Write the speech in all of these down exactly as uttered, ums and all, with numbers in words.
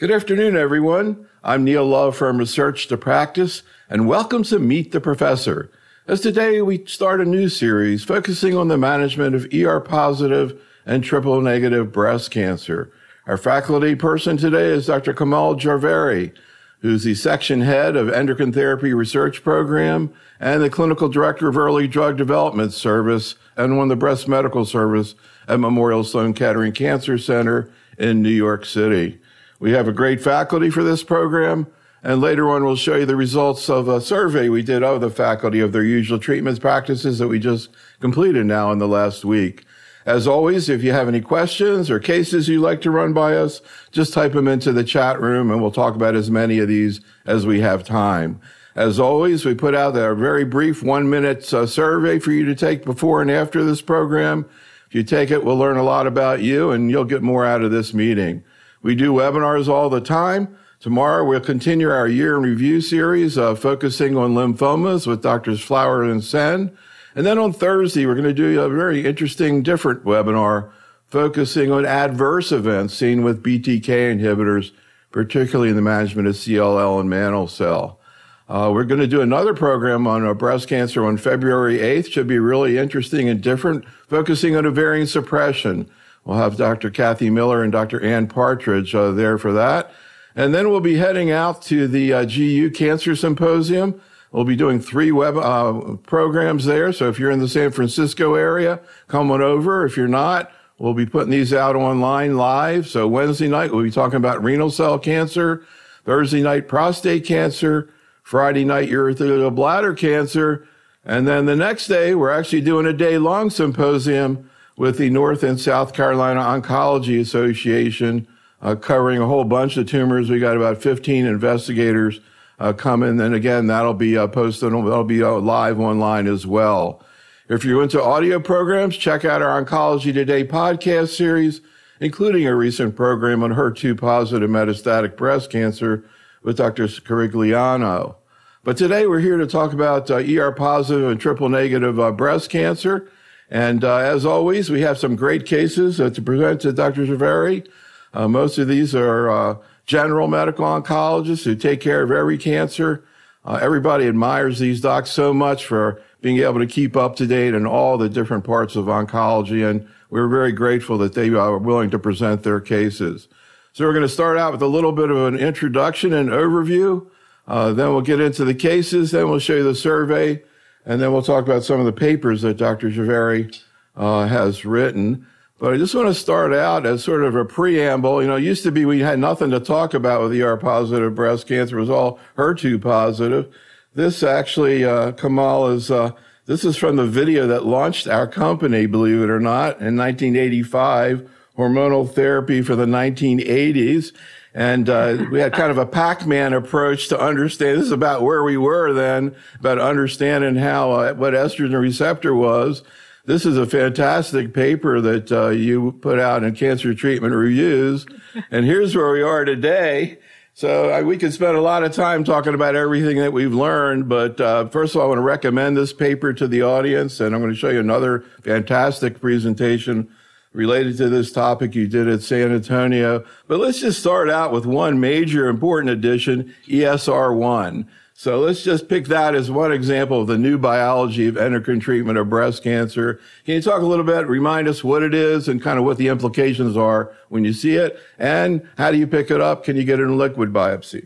Good afternoon, everyone. I'm Neil Love from Research to Practice, and welcome to Meet the Professor. As today we start a new series focusing on the management of E R-positive and triple-negative breast cancer. Our faculty person today is Doctor Kamal Jarveri, who's the section head of Endocrine Therapy Research Program and the Clinical Director of Early Drug Development Service and one of the Breast Medical Service at Memorial Sloan Kettering Cancer Center in New York City. We have a great faculty for this program, and later on we'll show you the results of a survey we did of the faculty of their usual treatment practices that we just completed now in the last week. As always, if you have any questions or cases you'd like to run by us, just type them into the chat room and we'll talk about as many of these as we have time. As always, we put out a very brief one-minute uh, survey for you to take before and after this program. If you take it, we'll learn a lot about you and you'll get more out of this meeting. We do webinars all the time. Tomorrow, we'll continue our year in review series, uh, focusing on lymphomas with Doctors Flower and Sen. And then on Thursday, we're going to do a very interesting, different webinar focusing on adverse events seen with B T K inhibitors, particularly in the management of C L L and mantle cell. Uh, we're going to do another program on uh, breast cancer on February eighth. Should be really interesting and different, focusing on ovarian suppression. We'll have Doctor Kathy Miller and Doctor Ann Partridge uh, there for that. And then we'll be heading out to the uh, G U Cancer Symposium. We'll be doing three web uh, programs there. So if you're in the San Francisco area, come on over. If you're not, we'll be putting these out online live. So Wednesday night, we'll be talking about renal cell cancer. Thursday night, prostate cancer. Friday night, urothelial bladder cancer. And then the next day, we're actually doing a day-long symposium with the North and South Carolina Oncology Association, uh, covering a whole bunch of tumors. We got about fifteen investigators uh, coming. And again, that'll be uh, posted, that'll be uh, live online as well. If you're into audio programs, check out our Oncology Today podcast series, including a recent program on H E R two positive metastatic breast cancer with Doctor Carigliano. But today we're here to talk about uh, E R-positive and triple-negative uh, breast cancer. And uh, as always, we have some great cases uh, to present to Doctor Jarveri. Uh, most of these are uh, general medical oncologists who take care of every cancer. Uh, everybody admires these docs so much for being able to keep up to date in all the different parts of oncology, and we're very grateful that they are willing to present their cases. So we're going to start out with a little bit of an introduction and overview. Uh, then we'll get into the cases. Then we'll show you the survey. And then we'll talk about some of the papers that Doctor Jarveri uh, has written. But I just want to start out as sort of a preamble. You know, it used to be we had nothing to talk about with E R-positive breast cancer. It was all H E R two positive. This actually, uh, Kamal, is, uh, this is from the video that launched our company, believe it or not, in nineteen eighty-five, hormonal therapy for the nineteen eighties. And uh, we had kind of a Pac-Man approach to understand. This is about where we were then, about understanding how uh, what estrogen receptor was. This is a fantastic paper that uh, you put out in Cancer Treatment Reviews. And here's where we are today. So uh, we could spend a lot of time talking about everything that we've learned. But uh, first of all, I want to recommend this paper to the audience. And I'm going to show you another fantastic presentation related to this topic you did at San Antonio. But let's just start out with one major important addition, E S R one. So let's just pick that as one example of the new biology of endocrine treatment of breast cancer. Can you talk a little bit, remind us what it is and kind of what the implications are when you see it? And how do you pick it up? Can you get it in liquid biopsy?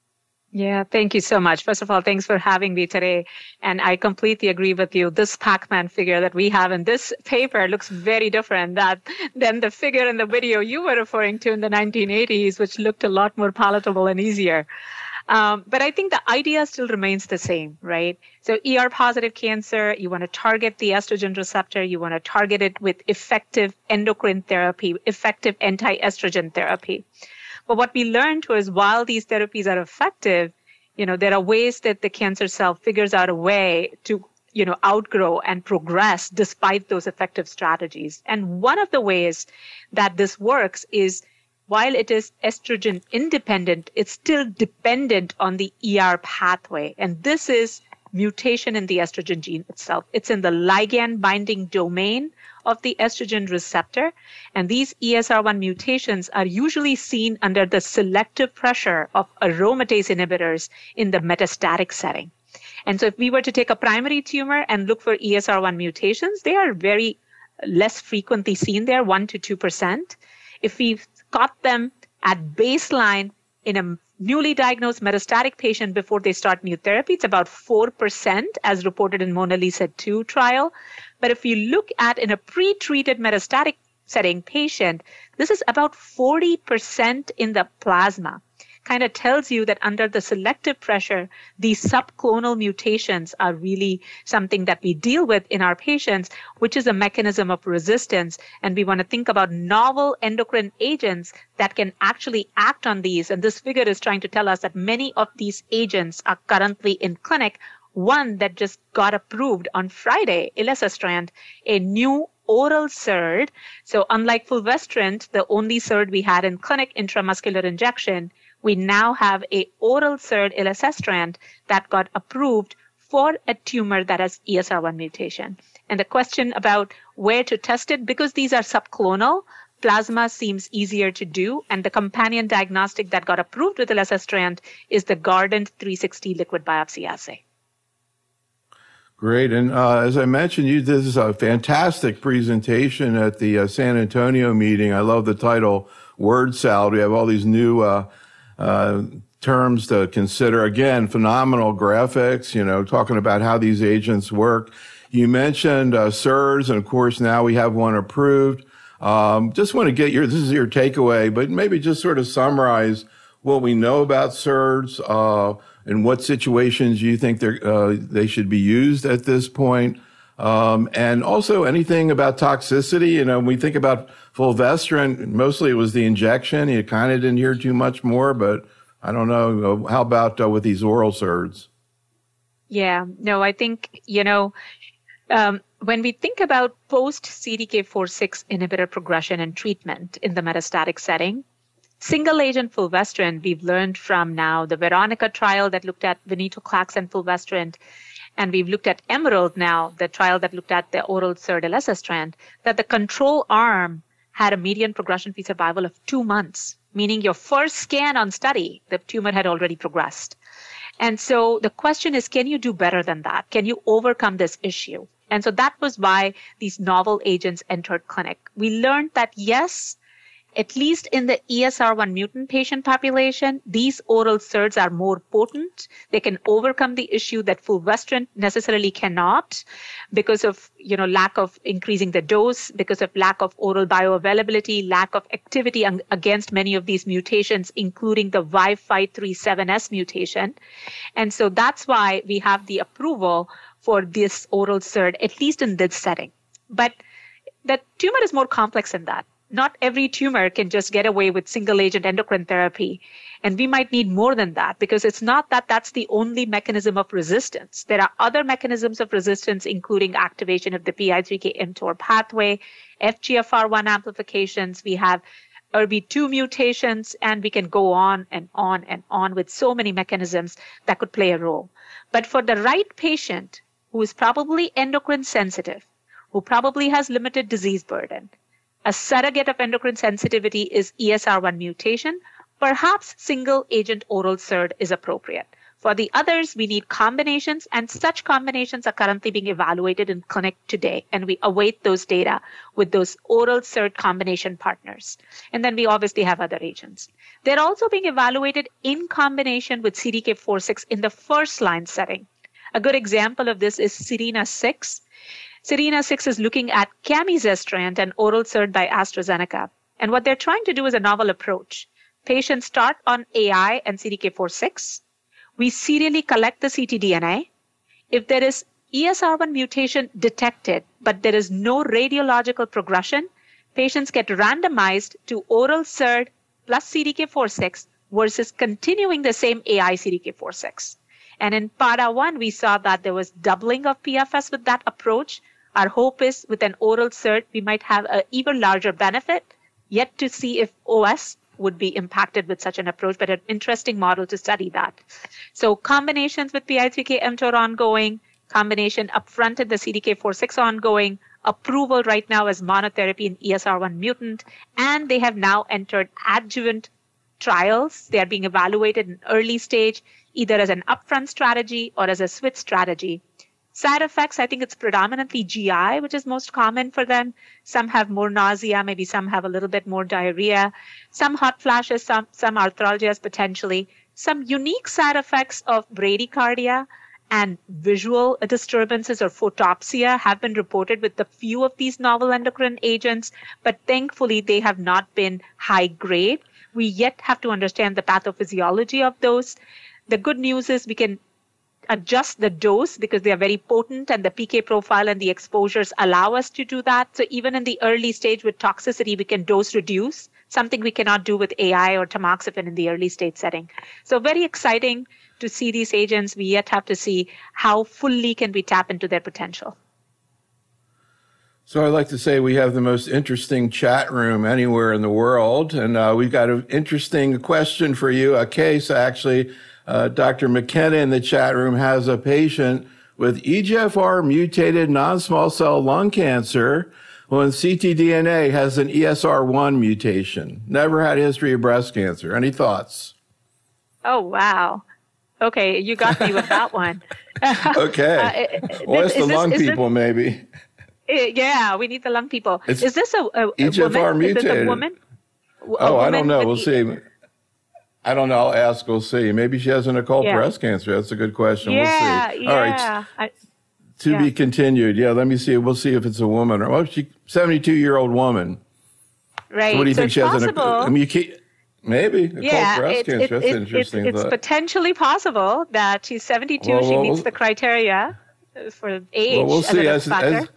Yeah, thank you so much. First of all, thanks for having me today. And I completely agree with you. This Pac-Man figure that we have in this paper looks very different that, than the figure in the video you were referring to in the nineteen eighties, which looked a lot more palatable and easier. Um, but I think the idea still remains the same, right? So E R-positive cancer, you want to target the estrogen receptor. You want to target it with effective endocrine therapy, effective anti-estrogen therapy. But what we learned was while these therapies are effective, you know, there are ways that the cancer cell figures out a way to, you know, outgrow and progress despite those effective strategies. And one of the ways that this works is while it is estrogen independent, it's still dependent on the E R pathway. And this is mutation in the estrogen gene itself. It's in the ligand binding domain of the estrogen receptor. And these E S R one mutations are usually seen under the selective pressure of aromatase inhibitors in the metastatic setting. And so if we were to take a primary tumor and look for E S R one mutations, they are very less frequently seen there, one to two percent. If we caught them at baseline in a newly diagnosed metastatic patient before they start new therapy, it's about four percent as reported in MONALEESA two trial. But if you look at in a pre-treated metastatic setting patient, this is about forty percent in the plasma. Kind of tells you that under the selective pressure, these subclonal mutations are really something that we deal with in our patients, which is a mechanism of resistance. And we want to think about novel endocrine agents that can actually act on these. And this figure is trying to tell us that many of these agents are currently in clinic. One that just got approved on Friday, elacestrant, a new oral S E R D. So unlike fulvestrant, the only S E R D we had in clinic, intramuscular injection, we now have a oral S E R D, elacestrant, that got approved for a tumor that has E S R one mutation. And the question about where to test it, because these are subclonal, plasma seems easier to do. And the companion diagnostic that got approved with elacestrant is the Guardant three sixty liquid biopsy assay. Great. And uh, as I mentioned, you this is a fantastic presentation at the uh, San Antonio meeting. I love the title, Word Salad. We have all these new uh, uh, terms to consider. Again, phenomenal graphics, you know, talking about how these agents work. You mentioned uh, S E R Ds, and of course, now we have one approved. Um, just want to get your, this is your takeaway, but maybe just sort of summarize what we know about S E R Ds, uh, in what situations you think they're, uh, they should be used at this point. Um, and also anything about toxicity. You know, when we think about fulvestrant, mostly it was the injection. You kind of didn't hear too much more, but I don't know. How about uh, with these oral S E R Ds? Yeah, no, I think, you know, um, when we think about post-C D K four six inhibitor progression and treatment in the metastatic setting, single-agent fulvestrant, we've learned from now the Veronica trial that looked at venetoclax and fulvestrant, and we've looked at Emerald now, the trial that looked at the oral S E R D elacestrant, that the control arm had a median progression-free survival of two months, meaning your first scan on study, the tumor had already progressed. And so the question is, can you do better than that? Can you overcome this issue? And so that was why these novel agents entered clinic. We learned that, yes, at least in the E S R one mutant patient population, these oral S E R Ds are more potent. They can overcome the issue that fulvestrant necessarily cannot because of, you know, lack of increasing the dose, because of lack of oral bioavailability, lack of activity against many of these mutations, including the Y five three seven S mutation. And so that's why we have the approval for this oral S E R D, at least in this setting. But the tumor is more complex than that. Not every tumor can just get away with single-agent endocrine therapy. And we might need more than that because it's not that that's the only mechanism of resistance. There are other mechanisms of resistance, including activation of the P I three K mTOR pathway, F G F R one amplifications. We have E R B two mutations, and we can go on and on and on with so many mechanisms that could play a role. But for the right patient who is probably endocrine sensitive, who probably has limited disease burden, a surrogate of endocrine sensitivity is E S R one mutation. Perhaps single-agent oral S E R D is appropriate. For the others, we need combinations, and such combinations are currently being evaluated in clinic today, and we await those data with those oral S E R D combination partners. And then we obviously have other agents. They're also being evaluated in combination with C D K four six in the first-line setting. A good example of this is SERENA six. SERENA six is looking at camizestrant, an oral S E R D by AstraZeneca. And what they're trying to do is a novel approach. Patients start on A I and C D K four six. We serially collect the ctDNA. If there is E S R one mutation detected, but there is no radiological progression, patients get randomized to oral S E R D plus C D K four six versus continuing the same A I C D K four six. And in PADA one, we saw that there was doubling of P F S with that approach. Our hope is with an oral S E R D, we might have an even larger benefit, yet to see if O S would be impacted with such an approach, but an interesting model to study that. So combinations with P I three K mTOR ongoing, combination upfront in the C D K four six ongoing, approval right now as monotherapy in E S R one mutant, and they have now entered adjuvant trials. They are being evaluated in early stage, either as an upfront strategy or as a switch strategy. Side effects, I think it's predominantly G I, which is most common for them. Some have more nausea, maybe some have a little bit more diarrhea, some hot flashes, some, some arthralgias potentially, some unique side effects of bradycardia and visual disturbances or photopsia have been reported with a few of these novel endocrine agents, but thankfully they have not been high grade. We yet have to understand the pathophysiology of those. The good news is we can adjust the dose because they are very potent and the P K profile and the exposures allow us to do that. So even in the early stage with toxicity, we can dose reduce, something we cannot do with A I or tamoxifen in the early stage setting. So very exciting to see these agents. We yet have to see how fully can we tap into their potential. So I'd like to say we have the most interesting chat room anywhere in the world. And uh, we've got an interesting question for you, a case actually. Uh, Doctor McKenna in the chat room has a patient with E G F R mutated non-small cell lung cancer when C T D N A has an E S R one mutation. Never had a history of breast cancer. Any thoughts? Oh, wow. Okay, you got me with that one. Okay. uh, well, it's the this, lung people, this, maybe. Yeah, we need the lung people. It's is this a, a, a E G F R woman? mutated. Is this a woman? A oh, woman I don't know. We'll e- see. I don't know. I'll ask. We'll see. Maybe she has an occult yeah. breast cancer. That's a good question. Yeah, we'll see. Yeah, All right. I, to yeah. be continued. Yeah, let me see. We'll see if it's a woman or well, she seventy-two-year-old woman. Right. So what do you so think she has? Possible. An, I mean, you can't, maybe occult yeah, breast it, cancer. It, That's it, interesting. It's, it's potentially possible that she's seventy-two. Well, she well, meets the criteria for age. Well, we'll see as, as, as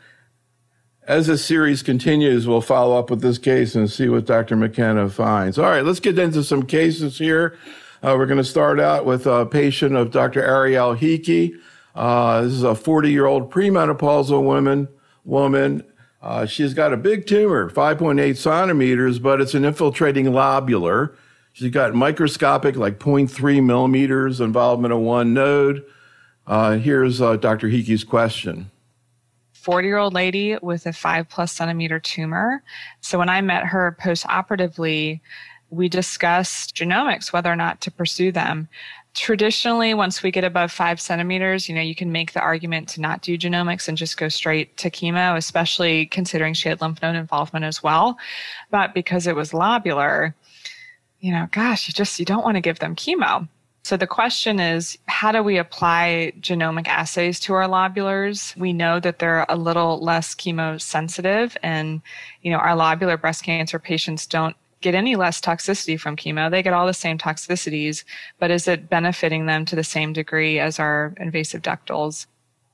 as the series continues. We'll follow up with this case and see what Doctor McKenna finds. All right, let's get into some cases here. Uh, we're going to start out with a patient of Doctor Ariel Hickey. Uh, this is a forty-year-old premenopausal woman. Woman. Uh, she's got a big tumor, five point eight centimeters, but it's an infiltrating lobular. She's got microscopic, like zero point three millimeters, involvement of one node. Uh, here's uh, Doctor Hickey's question. forty-year-old lady with a five plus centimeter tumor. So when I met her post-operatively, we discussed genomics, whether or not to pursue them. Traditionally, once we get above five centimeters, you know, you can make the argument to not do genomics and just go straight to chemo, especially considering she had lymph node involvement as well. But because it was lobular, you know, gosh, you just, you don't want to give them chemo. So the question is, how do we apply genomic assays to our lobulars? We know that they're a little less chemosensitive, and, you know, our lobular breast cancer patients don't get any less toxicity from chemo. They get all the same toxicities, but is it benefiting them to the same degree as our invasive ductals?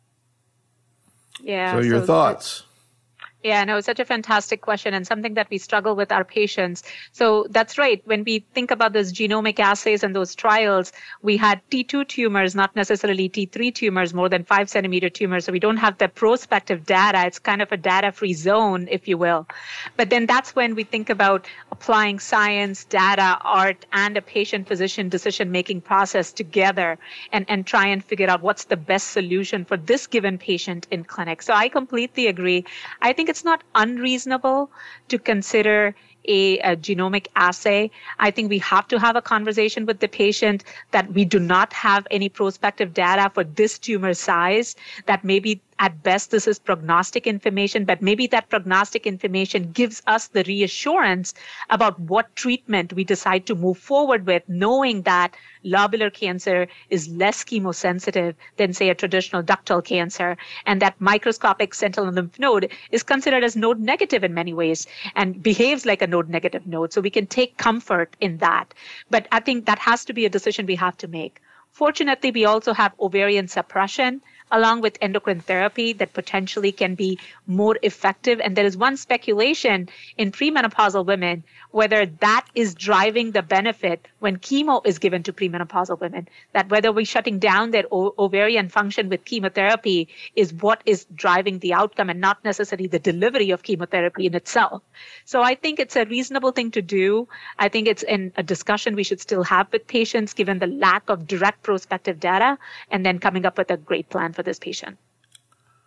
Yeah. So your so thoughts? Yeah, no, it's such a fantastic question and something that we struggle with our patients. So that's right. When we think about those genomic assays and those trials, we had T two tumors, not necessarily T three tumors, more than five centimeter tumors. So we don't have the prospective data. It's kind of a data-free zone, if you will. But then that's when we think about applying science, data, art, and a patient-physician decision-making process together and, and try and figure out what's the best solution for this given patient in clinic. So I completely agree. I think it's not unreasonable to consider a, a genomic assay. I think we have to have a conversation with the patient that we do not have any prospective data for this tumor size, that maybe at best this is prognostic information, but maybe that prognostic information gives us the reassurance about what treatment we decide to move forward with, knowing that lobular cancer is less chemosensitive than, say, a traditional ductal cancer, and that microscopic sentinel lymph node is considered as node negative in many ways and behaves like a node negative node. So we can take comfort in that. But I think that has to be a decision we have to make. Fortunately, we also have ovarian suppression along with endocrine therapy that potentially can be more effective. And there is one speculation in premenopausal women whether that is driving the benefit when chemo is given to premenopausal women, that whether we're shutting down their o- ovarian function with chemotherapy is what is driving the outcome and not necessarily the delivery of chemotherapy in itself. So I think it's a reasonable thing to do. I think it's in a discussion we should still have with patients given the lack of direct prospective data, and then coming up with a great plan for this patient.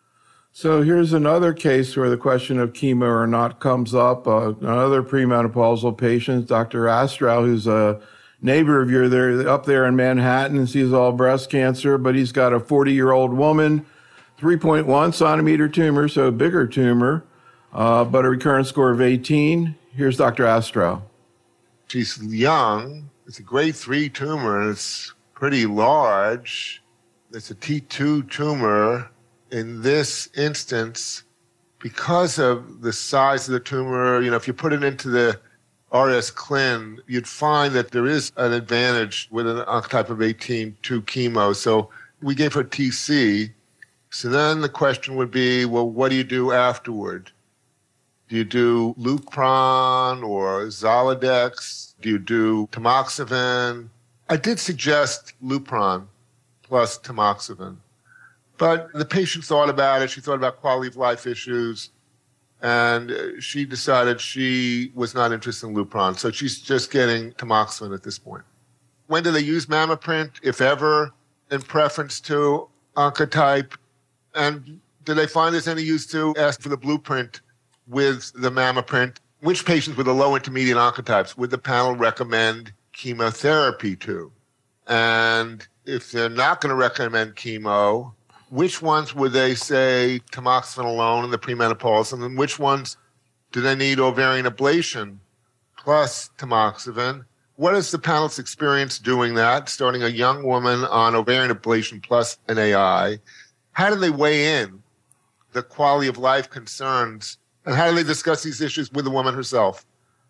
So here's another case where the question of chemo or not comes up. Uh, another premenopausal patient, Doctor Astrow, who's a neighbor of yours there, up there in Manhattan, and sees all breast cancer, but he's got a forty-year-old woman, three point one centimeter tumor, so a bigger tumor, uh, but a recurrence score of eighteen. Here's Doctor Astrow. She's young. It's a grade three tumor, and it's pretty large. It's a T two tumor. In this instance, because of the size of the tumor, you know, if you put it into the R S Clin, you'd find that there is an advantage with an oncotype of eighteen to chemo. So we gave her T C. So then the question would be, well, what do you do afterward? Do you do Lupron or Zoladex? Do you do tamoxifen? I did suggest Lupron plus tamoxifen. But the patient thought about it. She thought about quality of life issues. And she decided she was not interested in Lupron. So she's just getting tamoxifen at this point. When do they use MammaPrint, if ever, in preference to Oncotype? And do they find there's any use to ask for the blueprint with the MammaPrint? Which patients with the low intermediate oncotypes would the panel recommend chemotherapy to? And if they're not going to recommend chemo, which ones would they say tamoxifen alone in the premenopausal, and then which ones do they need ovarian ablation plus tamoxifen? What is the panel's experience doing that, starting a young woman on ovarian ablation plus an A I? How do they weigh in the quality of life concerns, and how do they discuss these issues with the woman herself?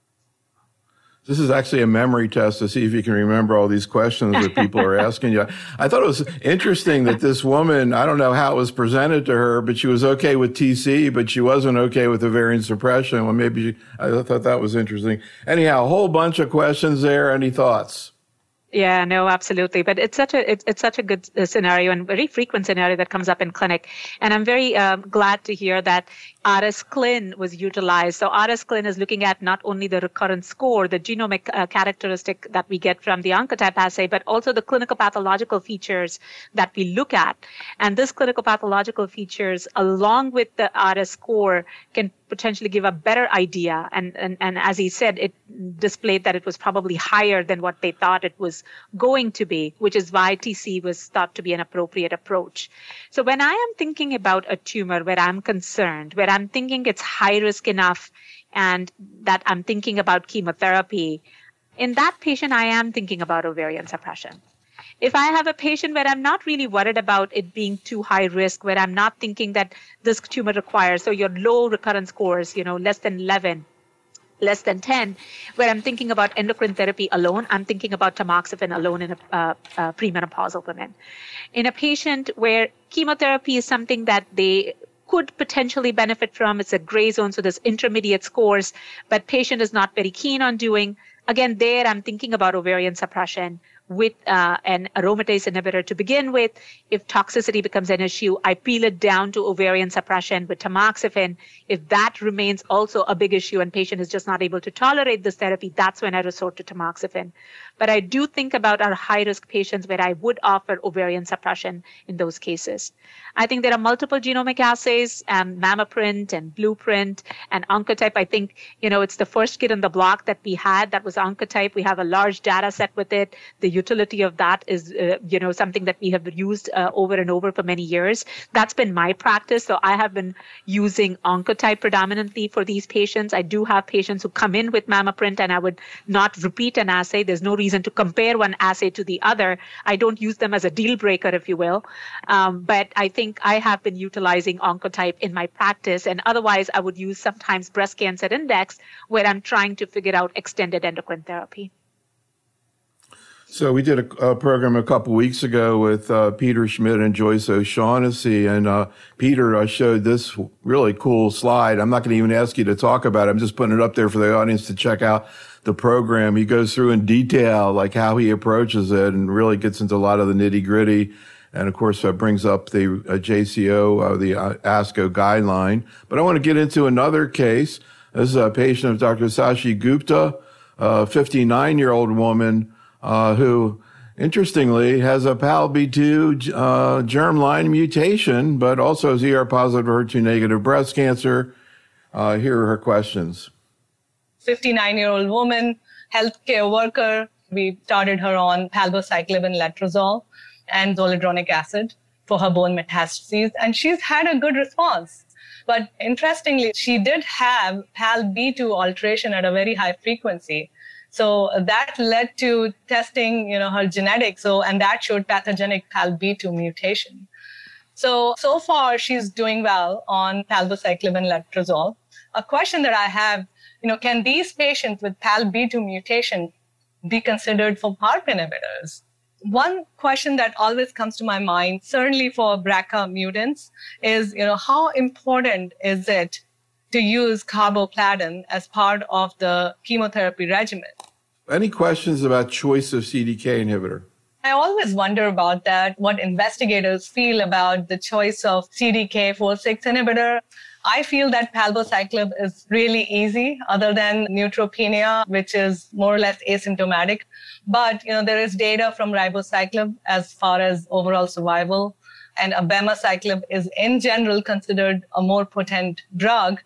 This is actually a memory test to see if you can remember all these questions that people are asking you. I thought it was interesting that this woman, I don't know how it was presented to her, but she was okay with T C, but she wasn't okay with ovarian suppression. Well, maybe she, I thought that was interesting. Anyhow, a whole bunch of questions there. Any thoughts? Yeah, no, absolutely. But it's such a it's, it's such a good uh, scenario and very frequent scenario that comes up in clinic. And I'm very um, glad to hear that R S Clin was utilized. So R S Clin is looking at not only the recurrence score, the genomic uh, characteristic that we get from the Oncotype assay, but also the clinical pathological features that we look at. And this clinical pathological features, along with the R S score, can potentially give a better idea. And, and, and as he said, it displayed that it was probably higher than what they thought it was going to be, which is why T C was thought to be an appropriate approach. So when I am thinking about a tumor where I'm concerned, where I'm thinking it's high risk enough and that I'm thinking about chemotherapy, in that patient, I am thinking about ovarian suppression. If I have a patient where I'm not really worried about it being too high risk, where I'm not thinking that this tumor requires, so your low recurrence scores, you know, less than eleven, less than ten, where I'm thinking about endocrine therapy alone, I'm thinking about tamoxifen alone in a uh, uh, premenopausal woman. In a patient where chemotherapy is something that they could potentially benefit from, it's a gray zone, so there's intermediate scores, but patient is not very keen on doing, again, there I'm thinking about ovarian suppression with uh, an aromatase inhibitor to begin with. If toxicity becomes an issue, I peel it down to ovarian suppression with tamoxifen. If that remains also a big issue and patient is just not able to tolerate this therapy, that's when I resort to tamoxifen. But I do think about our high-risk patients where I would offer ovarian suppression in those cases. I think there are multiple genomic assays, um, MammaPrint and Blueprint and Oncotype. I think, you know, it's the first kid on the block that we had that was Oncotype. We have a large data set with it. The utility of that is, uh, you know, something that we have used uh, over and over for many years. That's been my practice. So I have been using Oncotype predominantly for these patients. I do have patients who come in with MammaPrint, and I would not repeat an assay. There's no reason to compare one assay to the other. I don't use them as a deal breaker, if you will. Um, but I think I have been utilizing Oncotype in my practice. And otherwise, I would use sometimes Breast Cancer Index, where I'm trying to figure out extended endocrine therapy. So we did a, a program a couple weeks ago with uh, Peter Schmidt and Joyce O'Shaughnessy, and uh, Peter uh, showed this really cool slide. I'm not going to even ask you to talk about it. I'm just putting it up there for the audience to check out the program. He goes through in detail, like how he approaches it, and really gets into a lot of the nitty gritty. And of course, that brings up the uh, J C O, uh, the uh, ASCO guideline. But I want to get into another case. This is a patient of Doctor Sashi Gupta, a fifty-nine-year-old woman, Uh, who interestingly, has a P A L B two uh, germline mutation, but also has E R positive, H E R two negative breast cancer. Uh, here are her questions. fifty-nine-year-old woman, healthcare worker. We started her on palbociclib and letrozole and zoledronic acid for her bone metastases, and she's had a good response. But interestingly, she did have P A L B two alteration at a very high frequency. So that led to testing, you know, her genetics. So, and that showed pathogenic P A L B two mutation. So, so far she's doing well on palbociclib and letrozole. A question that I have, you know, can these patients with P A L B two mutation be considered for PARP inhibitors? One question that always comes to my mind, certainly for B R C A mutants, is, you know, how important is it to use carboplatin as part of the chemotherapy regimen? Any questions about choice of C D K inhibitor? I always wonder about that, what investigators feel about the choice of C D K four six inhibitor. I feel that palbociclib is really easy, other than neutropenia, which is more or less asymptomatic. But, you know, there is data from ribociclib as far as overall survival. And abemaciclib is in general considered a more potent drug.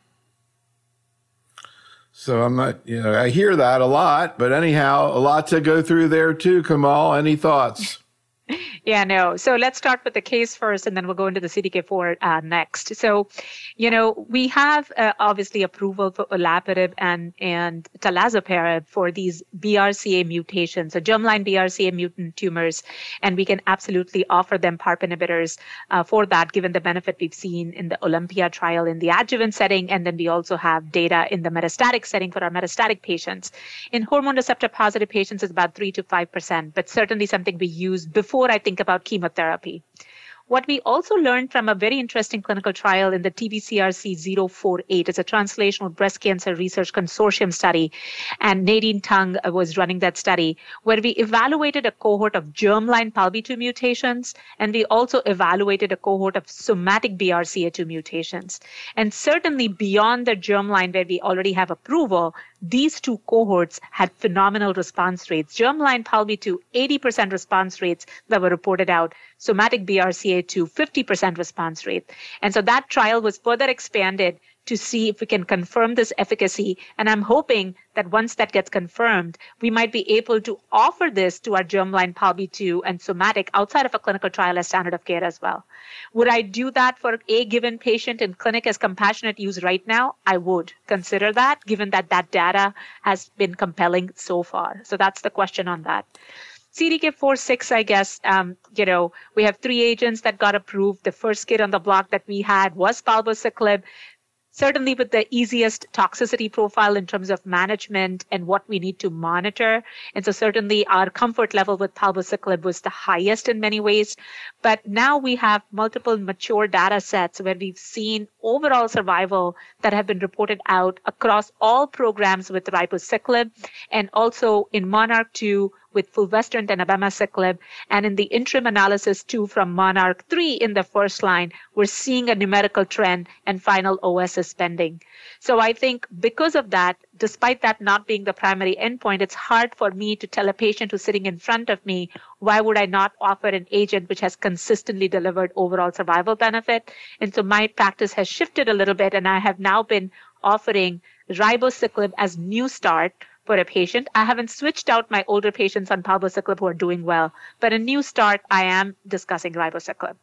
So I'm not, you know, I hear that a lot, but anyhow, a lot to go through there too, Kamal. Any thoughts? Yeah, no. So let's start with the case first, and then we'll go into the C D K four uh, next. So, you know, we have uh, obviously approval for olaparib and, and talazoparib for these B R C A mutations, so germline B R C A mutant tumors, and we can absolutely offer them PARP inhibitors uh, for that, given the benefit we've seen in the Olympia trial in the adjuvant setting, and then we also have data in the metastatic setting for our metastatic patients. In hormone receptor positive patients, it's about three to five percent, but certainly something we use before I think about chemotherapy. What we also learned from a very interesting clinical trial in the T B C R C zero four eight, it's a translational breast cancer research consortium study, and Nadine Tung was running that study, where we evaluated a cohort of germline P A L B two mutations, and we also evaluated a cohort of somatic B R C A two mutations. And certainly beyond the germline, where we already have approval, these two cohorts had phenomenal response rates. Germline P A L B two, eighty percent response rates that were reported out. Somatic B R C A two, fifty percent response rate. And so that trial was further expanded to see if we can confirm this efficacy. And I'm hoping that once that gets confirmed, we might be able to offer this to our germline P A L B two and somatic outside of a clinical trial as standard of care as well. Would I do that for a given patient in clinic as compassionate use right now? I would consider that, given that that data has been compelling so far. So that's the question on that. C D K four six, I guess, um, you know, we have three agents that got approved. The first kid on the block that we had was palbociclib. Certainly with the easiest toxicity profile in terms of management and what we need to monitor. And so certainly our comfort level with palbociclib was the highest in many ways. But now we have multiple mature data sets where we've seen overall survival that have been reported out across all programs with ribociclib, and also in MONARCH two with fulvestrant and abemaciclib, and in the interim analysis too from MONARCH three in the first line, we're seeing a numerical trend and final O S is pending. So I think because of that, despite that not being the primary endpoint, it's hard for me to tell a patient who's sitting in front of me, why would I not offer an agent which has consistently delivered overall survival benefit? And so my practice has shifted a little bit, and I have now been offering ribociclib as new start for a patient. I haven't switched out my older patients on palbociclib who are doing well, but a new start, I am discussing ribociclib.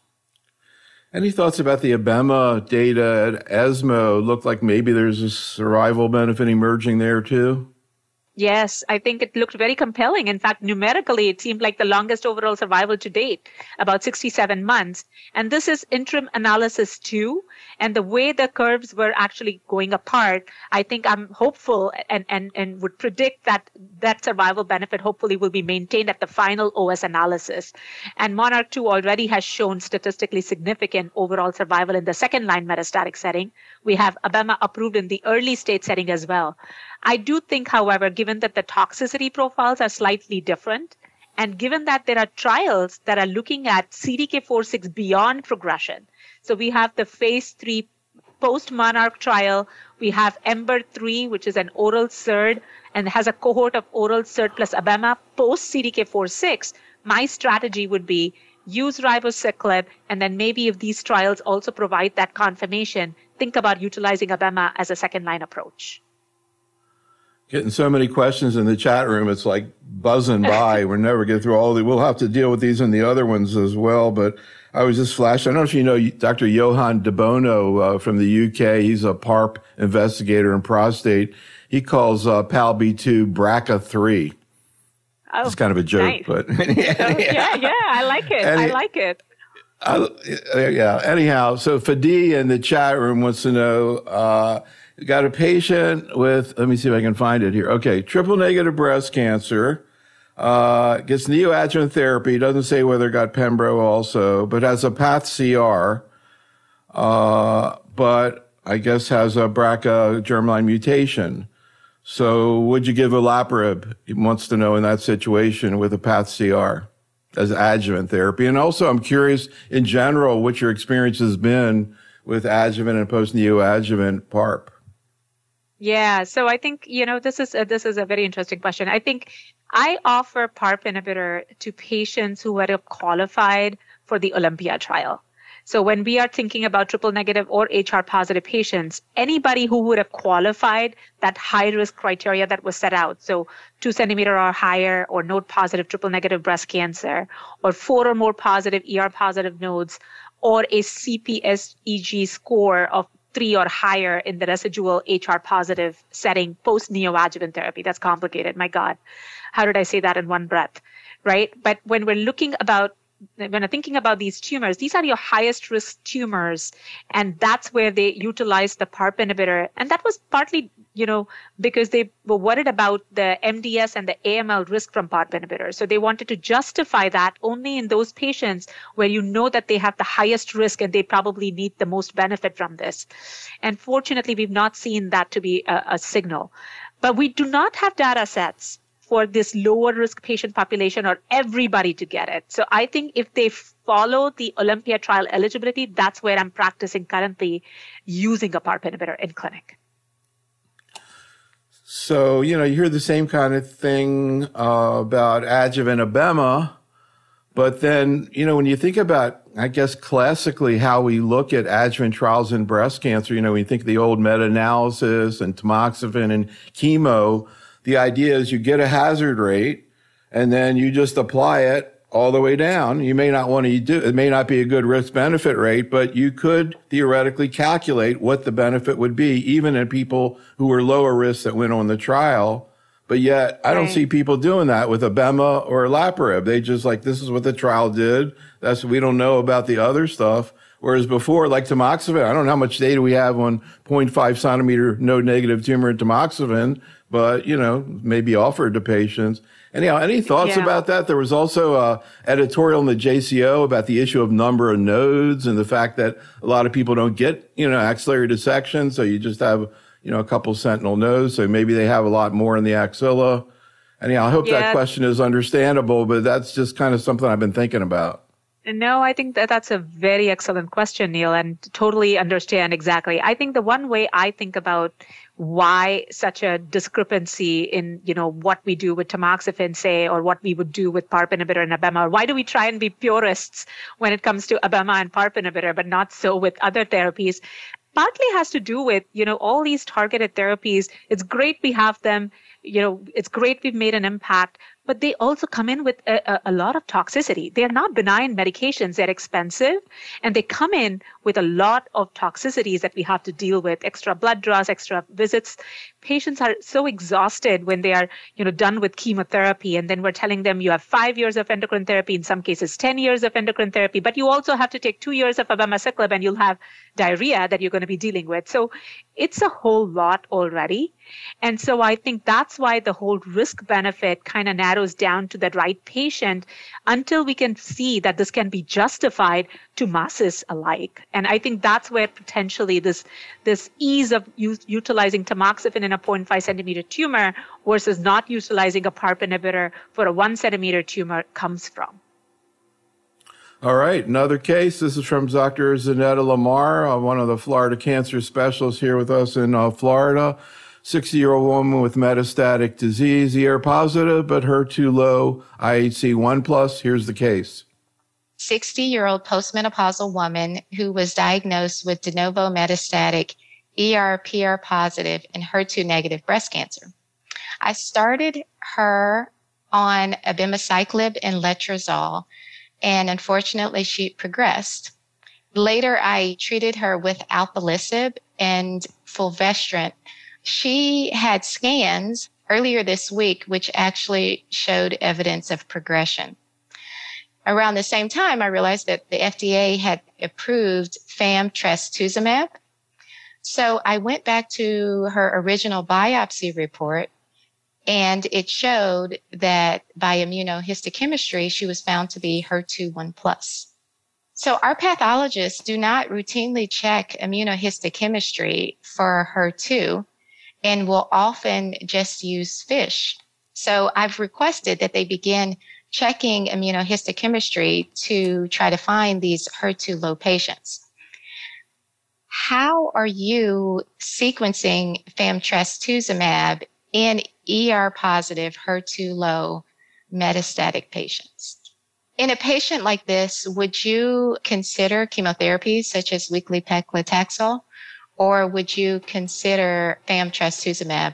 Any thoughts about the Abema data at ESMO? Looked like maybe there's a survival benefit emerging there too. Yes, I think it looked very compelling. In fact, numerically, it seemed like the longest overall survival to date, about sixty-seven months. And this is interim analysis too. And the way the curves were actually going apart, I think I'm hopeful and, and, and would predict that that survival benefit hopefully will be maintained at the final O S analysis. And MONARCH two already has shown statistically significant overall survival in the second line metastatic setting. We have Abema approved in the early stage setting as well. I do think, however, given that the toxicity profiles are slightly different, and given that there are trials that are looking at C D K four six beyond progression, so we have the phase three post-MONARCH trial, we have EMBER three, which is an oral S E R D and has a cohort of oral S E R D plus abema post-C D K four six. My strategy would be use ribociclib, and then maybe if these trials also provide that confirmation, think about utilizing abema as a second-line approach. Getting so many questions in the chat room, it's like buzzing by. We're never get through all of them. We'll have to deal with these and the other ones as well. But I was just flashed. I don't know if you know Doctor Johan de Bono uh, from the U K. He's a PARP investigator in prostate. He calls uh, P A L B two B R C A three. Oh, it's kind of a joke, nice. but yeah, yeah, yeah, I like it. Any, I like it. Uh, yeah. Anyhow, so Fadi in the chat room wants to know. Uh, Got a patient with, let me see if I can find it here. Okay, triple negative breast cancer, uh, gets neoadjuvant therapy, doesn't say whether got Pembro also, but has a P A T C R, uh, but I guess has a B R C A germline mutation. So would you give olaparib? He wants to know in that situation with a P A T C R as adjuvant therapy. And also I'm curious in general what your experience has been with adjuvant and post-neoadjuvant PARP. Yeah, so I think, you know, this is a, this is a very interesting question. I think I offer PARP inhibitor to patients who would have qualified for the Olympia trial. So when we are thinking about triple negative or H R positive patients, anybody who would have qualified that high risk criteria that was set out, so two centimeter or higher or node positive triple negative breast cancer, or four or more positive E R positive nodes, or a C P S E G score of three or higher in the residual H R positive setting post neoadjuvant therapy. That's complicated. My God, how did I say that in one breath, right? But when we're looking about, when I'm thinking about these tumors, these are your highest risk tumors, and that's where they utilize the PARP inhibitor. And that was partly, you know, because they were worried about the M D S and the A M L risk from PARP inhibitors. So they wanted to justify that only in those patients where you know that they have the highest risk and they probably need the most benefit from this. And fortunately, we've not seen that to be a, a signal. But we do not have data sets for this lower risk patient population or everybody to get it. So I think if they follow the Olympia trial eligibility, that's where I'm practicing currently using a PARP inhibitor in clinic. So, you know, you hear the same kind of thing uh, about adjuvant abema, but then, you know, when you think about, I guess, classically how we look at adjuvant trials in breast cancer, you know, when you think of the old meta-analysis and tamoxifen and chemo, the idea is you get a hazard rate and then you just apply it all the way down. You may not want to do, it may not be a good risk benefit rate, but you could theoretically calculate what the benefit would be, even in people who were lower risk that went on the trial. But yet I don't Right. see people doing that with abema or olaparib. They just like, this is what the trial did. That's, we don't know about the other stuff. Whereas before, like tamoxifen, I don't know how much data we have on zero point five centimeter node negative tumor in tamoxifen, but, you know, maybe offered to patients. Anyhow, any thoughts Yeah. about that? There was also a editorial in the J C O about the issue of number of nodes and the fact that a lot of people don't get, you know, axillary dissection. So you just have, you know, a couple sentinel nodes. So maybe they have a lot more in the axilla. Anyhow, I hope Yeah. that question is understandable, but that's just kind of something I've been thinking about. No, I think that that's a very excellent question, Neil, and totally understand exactly. I think the one way I think about why such a discrepancy in, you know, what we do with tamoxifen, say, or what we would do with PARP inhibitor and abema, or why do we try and be purists when it comes to abema and PARP inhibitor, but not so with other therapies, partly has to do with, you know, all these targeted therapies. It's great we have them. You know, it's great we've made an impact, but they also come in with a, a lot of toxicity. They're not benign medications. They're expensive, and they come in with a lot of toxicities that we have to deal with, extra blood draws, extra visits. Patients are so exhausted when they are, you know, done with chemotherapy, and then we're telling them you have five years of endocrine therapy, in some cases ten years of endocrine therapy, but you also have to take two years of abemaciclib, and you'll have diarrhea that you're going to be dealing with. So it's a whole lot already. And so I think that's why the whole risk benefit kind of narrows down to the right patient until we can see that this can be justified to masses alike. And I think that's where potentially this this ease of use, utilizing tamoxifen in a zero point five centimeter tumor versus not utilizing a PARP inhibitor for a one centimeter tumor comes from. All right, another case. This is from Doctor Zanetta Lamar, uh, one of the Florida cancer specialists here with us in uh, Florida. sixty-year-old woman with metastatic disease, E R positive, but H E R two low, I H C one plus. Here's the case. sixty-year-old postmenopausal woman who was diagnosed with de novo metastatic E R P R positive and H E R two negative breast cancer. I started her on abemaciclib and letrozole, and unfortunately she progressed. Later, I treated her with alpelisib and fulvestrant. She had scans earlier this week, which actually showed evidence of progression. Around the same time, I realized that the F D A had approved famtrastuzumab. So I went back to her original biopsy report, and it showed that by immunohistochemistry, she was found to be H E R two one plus. So our pathologists do not routinely check immunohistochemistry for H E R two and will often just use FISH. So I've requested that they begin checking immunohistochemistry to try to find these H E R two low patients. How are you sequencing famtrastuzumab in E R positive, H E R two low metastatic patients? In a patient like this, would you consider chemotherapy such as weekly paclitaxel, or would you consider famtrastuzumab?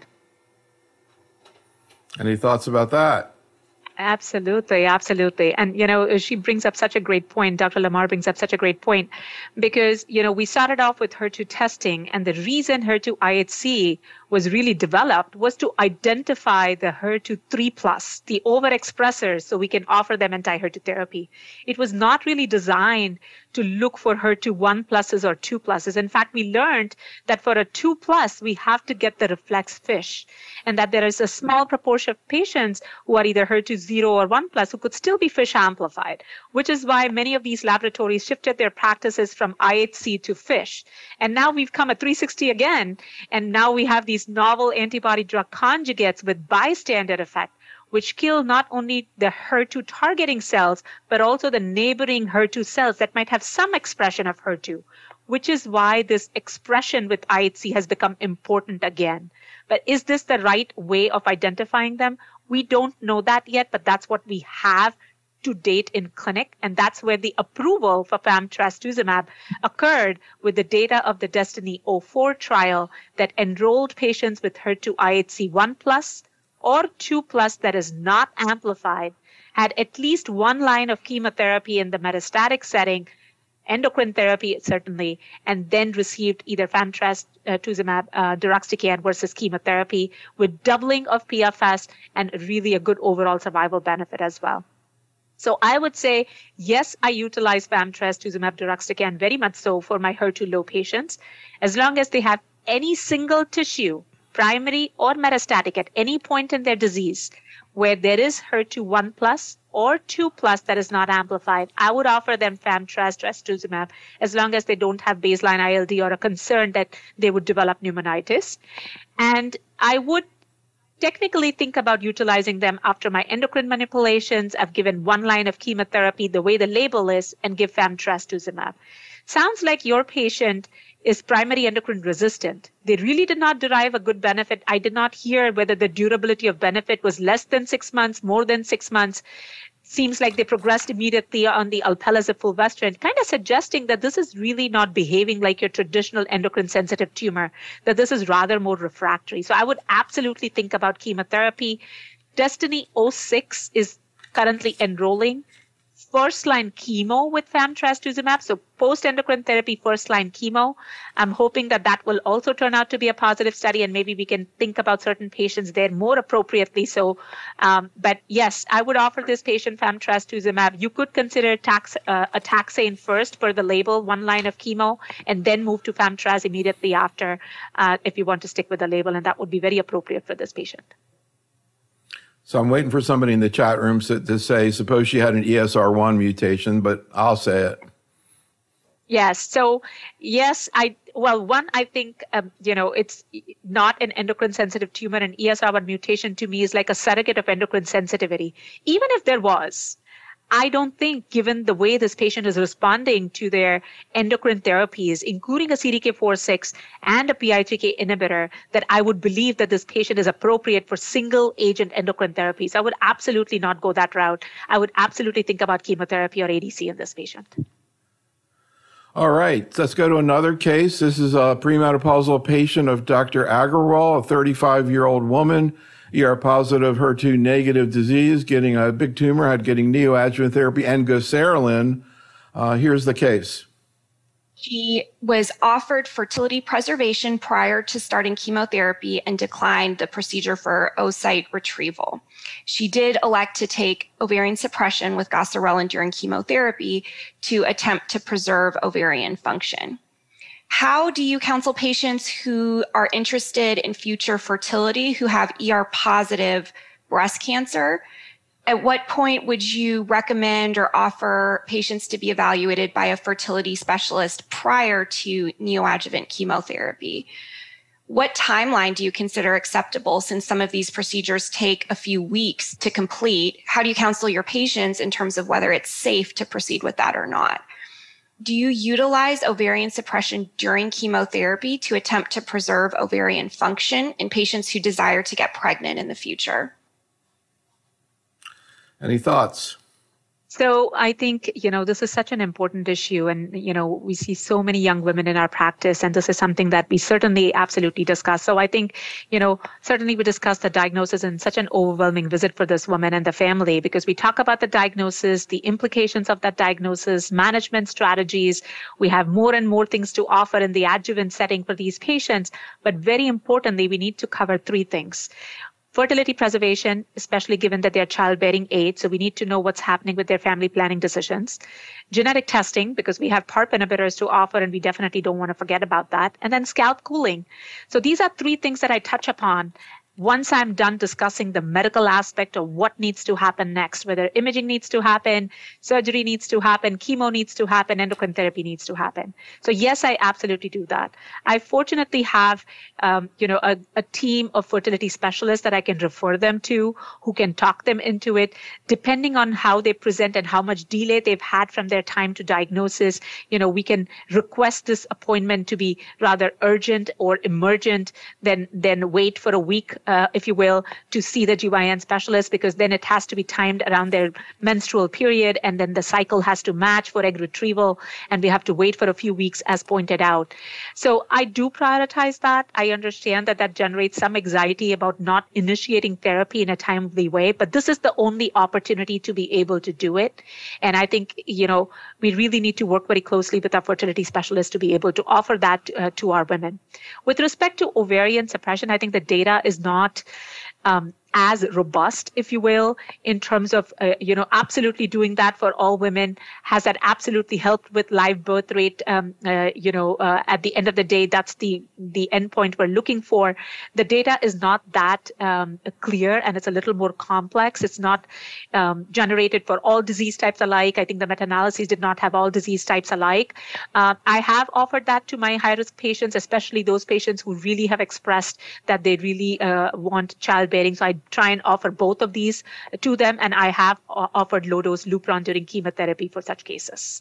Any thoughts about that? Absolutely, absolutely. And, you know, she brings up such a great point. Doctor Lamar brings up such a great point because, you know, we started off with H E R two testing, and the reason H E R two I H C was really developed was to identify the H E R two three plus, the overexpressors, so we can offer them anti-H E R two therapy. It was not really designed to look for H E R two one pluses or two pluses. In fact, we learned that for a two plus, we have to get the reflex FISH, and that there is a small proportion of patients who are either H E R two zero or one plus who could still be FISH amplified, which is why many of these laboratories shifted their practices from I H C to FISH. And now we've come at three sixty again, and now we have these novel antibody drug conjugates with bystander effect, which kill not only the H E R two targeting cells, but also the neighboring H E R two cells that might have some expression of H E R two, which is why this expression with I H C has become important again. But is this the right way of identifying them? We don't know that yet, but that's what we have to date in clinic, and that's where the approval for famtrastuzumab occurred with the data of the Destiny oh four trial that enrolled patients with H E R two I H C one plus or two plus that is not amplified, had at least one line of chemotherapy in the metastatic setting, endocrine therapy certainly, and then received either famtrastuzumab uh, deruxtecan versus chemotherapy with doubling of P F S and really a good overall survival benefit as well. So I would say, yes, I utilize famtrastuzumab deruxtecan very much so for my H E R two low patients, as long as they have any single tissue, primary or metastatic, at any point in their disease where there is H E R two one plus or two plus that is not amplified. I would offer them famtrastuzumab as long as they don't have baseline I L D or a concern that they would develop pneumonitis. And I would technically think about utilizing them after my endocrine manipulations. I've given one line of chemotherapy the way the label is and give famtrastuzumab. Sounds like your patient is primary endocrine resistant. They really did not derive a good benefit. I did not hear whether the durability of benefit was less than six months, more than six months. Seems like they progressed immediately on the alpelisib fulvestrant, kind of suggesting that this is really not behaving like your traditional endocrine sensitive tumor, that this is rather more refractory. So I would absolutely think about chemotherapy. Destiny oh six is currently enrolling first-line chemo with famtrastuzumab, so post-endocrine therapy, first-line chemo. I'm hoping that that will also turn out to be a positive study, and maybe we can think about certain patients there more appropriately. So, um, but yes, I would offer this patient famtrastuzumab. You could consider tax, uh, a taxane first for the label, one line of chemo, and then move to famtraz immediately after uh, if you want to stick with the label, and that would be very appropriate for this patient. So I'm waiting for somebody in the chat room to, to say, suppose she had an E S R one mutation, but I'll say it. Yes. So, yes, I, well, one, I think, um, you know, it's not an endocrine sensitive tumor. An E S R one mutation to me is like a surrogate of endocrine sensitivity. Even if there was, I don't think, given the way this patient is responding to their endocrine therapies, including a C D K four six and a P I three K inhibitor, that I would believe that this patient is appropriate for single agent endocrine therapies. I would absolutely not go that route. I would absolutely think about chemotherapy or A D C in this patient. All right, let's go to another case. This is a premenopausal patient of Doctor Agarwal, a thirty-five-year-old woman, E R positive, H E R two negative disease, getting a big tumor, had getting neoadjuvant therapy and goserelin. Uh, here's the case. She was offered fertility preservation prior to starting chemotherapy and declined the procedure for oocyte retrieval. She did elect to take ovarian suppression with goserelin during chemotherapy to attempt to preserve ovarian function. How do you counsel patients who are interested in future fertility, who have E R positive breast cancer? At what point would you recommend or offer patients to be evaluated by a fertility specialist prior to neoadjuvant chemotherapy? What timeline do you consider acceptable, since some of these procedures take a few weeks to complete? How do you counsel your patients in terms of whether it's safe to proceed with that or not? Do you utilize ovarian suppression during chemotherapy to attempt to preserve ovarian function in patients who desire to get pregnant in the future? Any thoughts? So I think, you know, this is such an important issue, and, you know, we see so many young women in our practice, and this is something that we certainly absolutely discuss. So I think, you know, certainly we discuss the diagnosis in such an overwhelming visit for this woman and the family, because we talk about the diagnosis, the implications of that diagnosis, management strategies. We have more and more things to offer in the adjuvant setting for these patients. But very importantly, we need to cover three things. Fertility preservation, especially given that they're childbearing age, so we need to know what's happening with their family planning decisions. Genetic testing, because we have PARP inhibitors to offer, and we definitely don't want to forget about that. And then scalp cooling. So these are three things that I touch upon once I'm done discussing the medical aspect of what needs to happen next, whether imaging needs to happen, surgery needs to happen, chemo needs to happen, endocrine therapy needs to happen. So yes, I absolutely do that. I fortunately have, um, you know, a, a team of fertility specialists that I can refer them to, who can talk them into it, depending on how they present and how much delay they've had from their time to diagnosis. You know, we can request this appointment to be rather urgent or emergent, then then wait for a week. Uh, if you will, to see the G Y N specialist, because then it has to be timed around their menstrual period, and then the cycle has to match for egg retrieval, and we have to wait for a few weeks, as pointed out. So I do prioritize that. I understand that that generates some anxiety about not initiating therapy in a timely way, but this is the only opportunity to be able to do it. And I think, you know, we really need to work very closely with our fertility specialists to be able to offer that uh, to our women. With respect to ovarian suppression, I think the data is not not um, as robust, if you will, in terms of, uh, you know, absolutely doing that for all women. Has that absolutely helped with live birth rate? Um, uh, you know, uh, at the end of the day, that's the, the endpoint we're looking for. The data is not that um, clear, and it's a little more complex. It's not um, generated for all disease types alike. I think the meta-analyses did not have all disease types alike. Uh, I have offered that to my high-risk patients, especially those patients who really have expressed that they really uh, want childbearing. So I try and offer both of these to them, and I have offered low-dose Lupron during chemotherapy for such cases.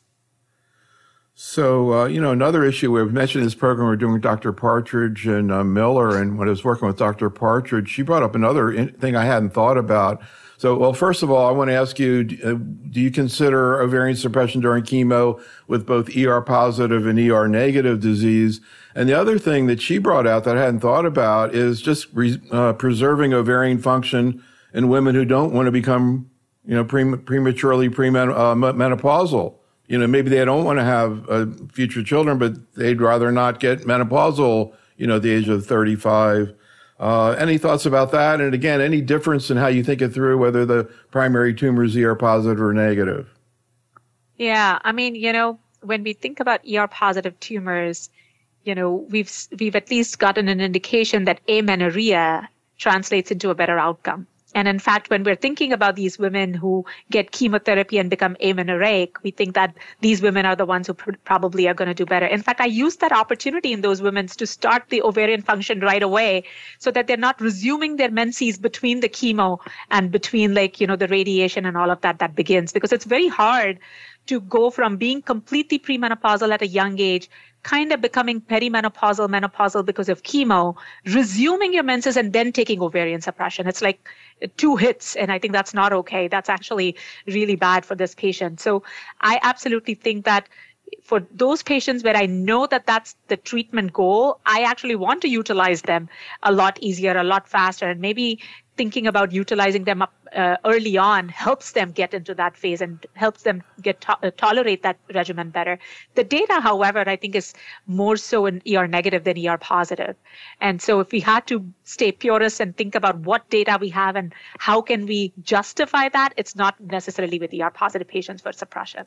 So, uh, you know, another issue, we've mentioned this program we're doing with Doctor Partridge and uh, Miller, and when I was working with Doctor Partridge, she brought up another in- thing I hadn't thought about. So, well, first of all, I want to ask you, uh, do you consider ovarian suppression during chemo with both E R positive and E R negative disease? And the other thing that she brought out that I hadn't thought about is just re- uh, preserving ovarian function in women who don't want to become, you know, pre- prematurely premenopausal. You know, maybe they don't want to have uh, future children, but they'd rather not get menopausal, you know, at the age of thirty-five. Uh, any thoughts about that? And again, any difference in how you think it through, whether the primary tumor is E R positive or negative? Yeah, I mean, you know, when we think about E R positive tumors, you know, we've we've at least gotten an indication that amenorrhea translates into a better outcome. And in fact, when we're thinking about these women who get chemotherapy and become amenorrheic, we think that these women are the ones who pr- probably are going to do better. In fact, I used that opportunity in those women to start the ovarian function right away so that they're not resuming their menses between the chemo and between like, you know, the radiation and all of that that begins, because it's very hard to go from being completely premenopausal at a young age, kind of becoming perimenopausal, menopausal because of chemo, resuming your menses and then taking ovarian suppression. It's like two hits, and I think that's not okay. That's actually really bad for this patient. So I absolutely think that for those patients where I know that that's the treatment goal, I actually want to utilize them a lot easier, a lot faster, and maybe thinking about utilizing them up, uh, early on helps them get into that phase and helps them get to- uh, tolerate that regimen better. The data, however, I think is more so in E R negative than E R positive. And so if we had to stay purist and think about what data we have and how can we justify that, it's not necessarily with E R positive patients for suppression.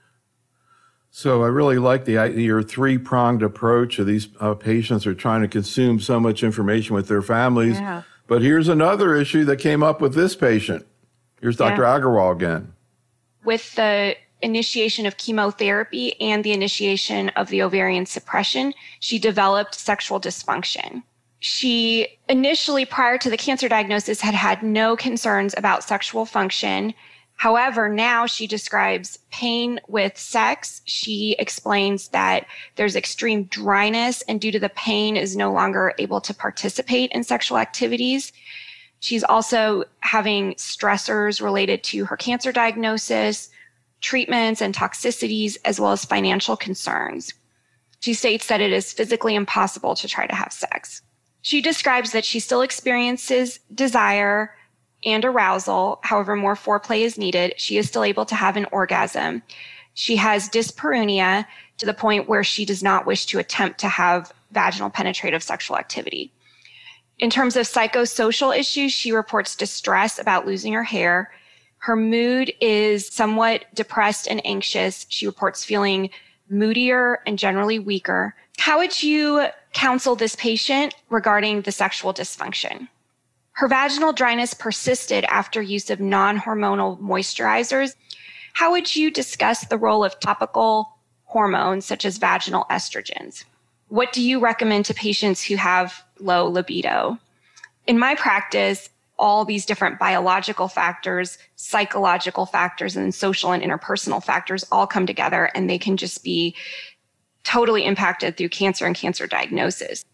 So I really like the your three-pronged approach of these uh, patients are trying to consume so much information with their families. Yeah. But here's another issue that came up with this patient. Here's Doctor Yeah. Agarwal again. With the initiation of chemotherapy and the initiation of the ovarian suppression, she developed sexual dysfunction. She initially, prior to the cancer diagnosis, had had no concerns about sexual function. However, now she describes pain with sex. She explains that there's extreme dryness, and due to the pain is no longer able to participate in sexual activities. She's also having stressors related to her cancer diagnosis, treatments and toxicities, as well as financial concerns. She states that it is physically impossible to try to have sex. She describes that she still experiences desire and arousal. However, more foreplay is needed. She is still able to have an orgasm. She has dyspareunia to the point where she does not wish to attempt to have vaginal penetrative sexual activity. In terms of psychosocial issues, she reports distress about losing her hair. Her mood is somewhat depressed and anxious. She reports feeling moodier and generally weaker. How would you counsel this patient regarding the sexual dysfunction? Her vaginal dryness persisted after use of non-hormonal moisturizers. How would you discuss the role of topical hormones such as vaginal estrogens? What do you recommend to patients who have low libido? In my practice, all these different biological factors, psychological factors, and social and interpersonal factors all come together, and they can just be totally impacted through cancer and cancer diagnosis.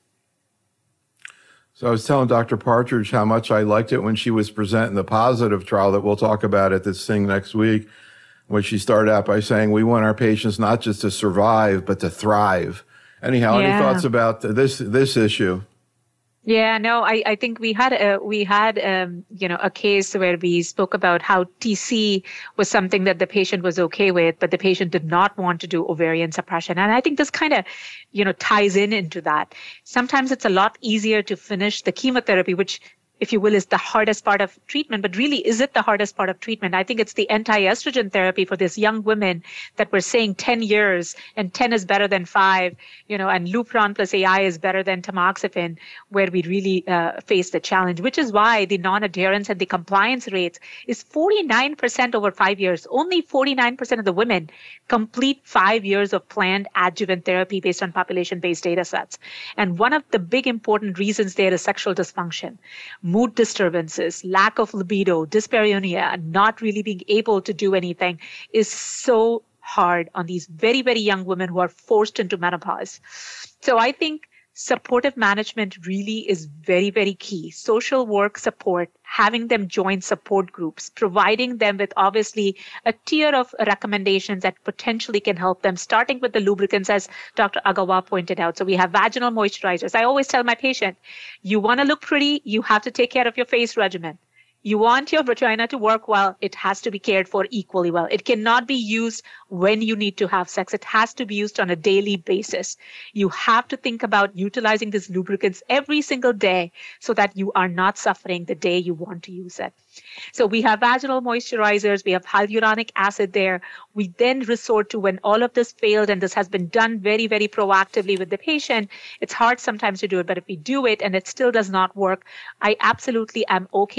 So I was telling Doctor Partridge how much I liked it when she was presenting the positive trial that we'll talk about at this thing next week, when she started out by saying we want our patients not just to survive, but to thrive. Anyhow, Yeah. any thoughts about this this issue? Yeah, no, I, I think we had a, we had um, you know a case where we spoke about how T C was something that the patient was okay with, but the patient did not want to do ovarian suppression. And I think this kind of you know ties in into that. Sometimes it's a lot easier to finish the chemotherapy, which, if you will, is the hardest part of treatment. But really, is it the hardest part of treatment? I think it's the anti-estrogen therapy for these young women that we're saying ten years, and ten is better than five, you know, and Lupron plus A I is better than tamoxifen, where we really uh, face the challenge, which is why the non-adherence and the compliance rates is forty-nine percent over five years. Only forty-nine percent of the women complete five years of planned adjuvant therapy based on population-based data sets. And one of the big important reasons there is sexual dysfunction, mood disturbances, lack of libido, dyspareunia, not really being able to do anything is so hard on these very, very young women who are forced into menopause. So I think supportive management really is very, very key. Social work support, having them join support groups, providing them with obviously a tier of recommendations that potentially can help them, starting with the lubricants, as Doctor Agarwal pointed out. So we have vaginal moisturizers. I always tell my patient, you want to look pretty, you have to take care of your face regimen. You want your vagina to work well, it has to be cared for equally well. It cannot be used when you need to have sex. It has to be used on a daily basis. You have to think about utilizing these lubricants every single day so that you are not suffering the day you want to use it. So we have vaginal moisturizers, we have hyaluronic acid there. We then resort to, when all of this failed, and this has been done very, very proactively with the patient, it's hard sometimes to do it, but if we do it and it still does not work, I absolutely am okay and comfortable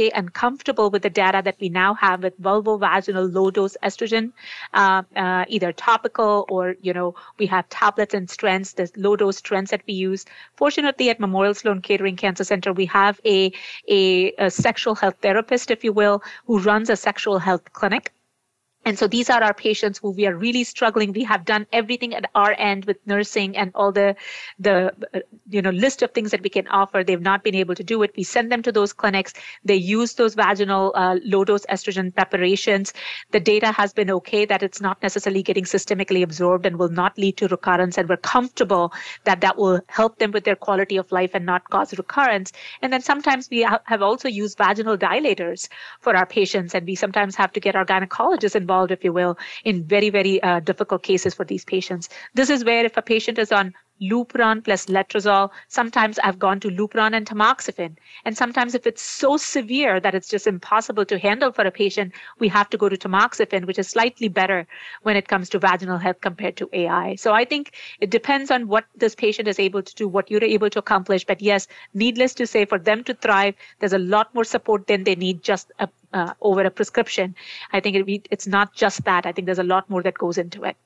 comfortable with the data that we now have with vulvovaginal low-dose estrogen, uh, uh, either topical or, you know, we have tablets and strengths, there's low-dose strengths that we use. Fortunately, at Memorial Sloan Kettering Cancer Center, we have a, a, a sexual health therapist, if you will, who runs a sexual health clinic. And so these are our patients who we are really struggling. We have done everything at our end with nursing and all the, the uh, you know, list of things that we can offer. They've not been able to do it. We send them to those clinics. They use those vaginal uh, low-dose estrogen preparations. The data has been okay that it's not necessarily getting systemically absorbed and will not lead to recurrence. And we're comfortable that that will help them with their quality of life and not cause recurrence. And then sometimes we ha- have also used vaginal dilators for our patients. And we sometimes have to get our gynecologists involved, if you will, in very, very uh, difficult cases for these patients. This is where if a patient is on Lupron plus letrozole, sometimes I've gone to Lupron and tamoxifen. And sometimes if it's so severe that it's just impossible to handle for a patient, we have to go to tamoxifen, which is slightly better when it comes to vaginal health compared to A I. So I think it depends on what this patient is able to do, what you're able to accomplish. But yes, needless to say, for them to thrive, there's a lot more support than they need just a, uh, over a prescription. I think it, it's not just that. I think there's a lot more that goes into it.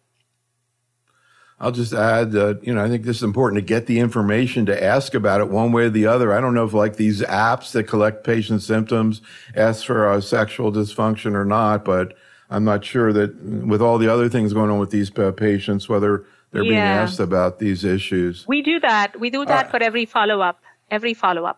I'll just add that, you know, I think this is important to get the information to ask about it one way or the other. I don't know if like these apps that collect patient symptoms ask for a sexual dysfunction or not, but I'm not sure that with all the other things going on with these patients, whether they're yeah. being asked about these issues. We do that. We do that uh, for every follow-up, every follow-up.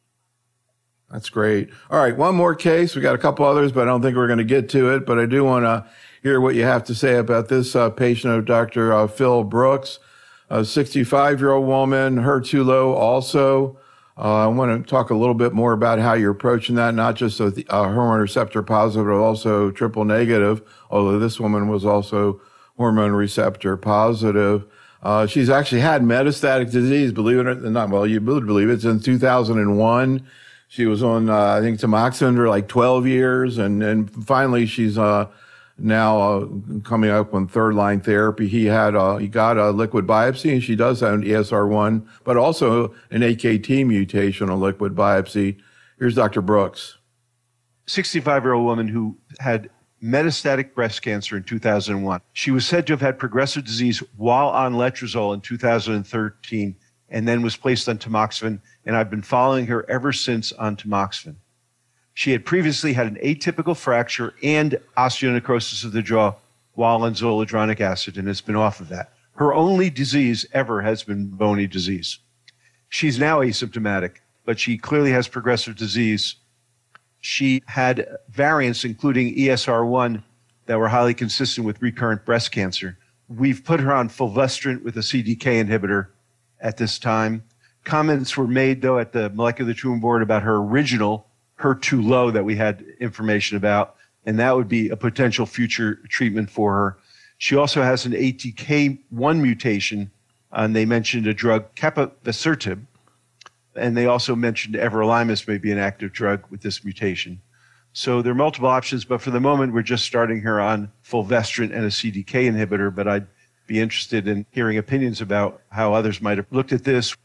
That's great. All right. One more case. We got a couple others, but I don't think we're going to get to it, but I do want to hear what you have to say about this uh, patient of Doctor Uh, Phil Brooks, a sixty-five-year-old woman, H E R two low also. Uh, I want to talk a little bit more about how you're approaching that, not just a uh, hormone receptor positive, but also triple negative, although this woman was also hormone receptor positive. Uh, she's actually had metastatic disease, believe it or not. Well, you would believe it. Since two thousand one. She was on, uh, I think, tamoxifen for like twelve years, and, and finally she's uh, now uh, coming up on third-line therapy. He had uh, he got a liquid biopsy, and she does have an E S R one, but also an A K T mutation on liquid biopsy. Here's Doctor Brooks. sixty-five-year-old woman who had metastatic breast cancer in two thousand one. She was said to have had progressive disease while on letrozole in two thousand thirteen, and then was placed on tamoxifen, and I've been following her ever since on tamoxifen. She had previously had an atypical fracture and osteonecrosis of the jaw while on zoledronic acid, and has been off of that. Her only disease ever has been bony disease. She's now asymptomatic, but she clearly has progressive disease. She had variants, including E S R one, that were highly consistent with recurrent breast cancer. We've put her on fulvestrant with a C D K inhibitor at this time. Comments were made, though, at the Molecular Tumor Board about her original H E R two low that we had information about, and that would be a potential future treatment for her. She also has an A T K one mutation, and they mentioned a drug, capivasertib, and they also mentioned everolimus may be an active drug with this mutation. So there are multiple options, but for the moment, we're just starting her on fulvestrant and a C D K inhibitor, but I'd be interested in hearing opinions about how others might have looked at this.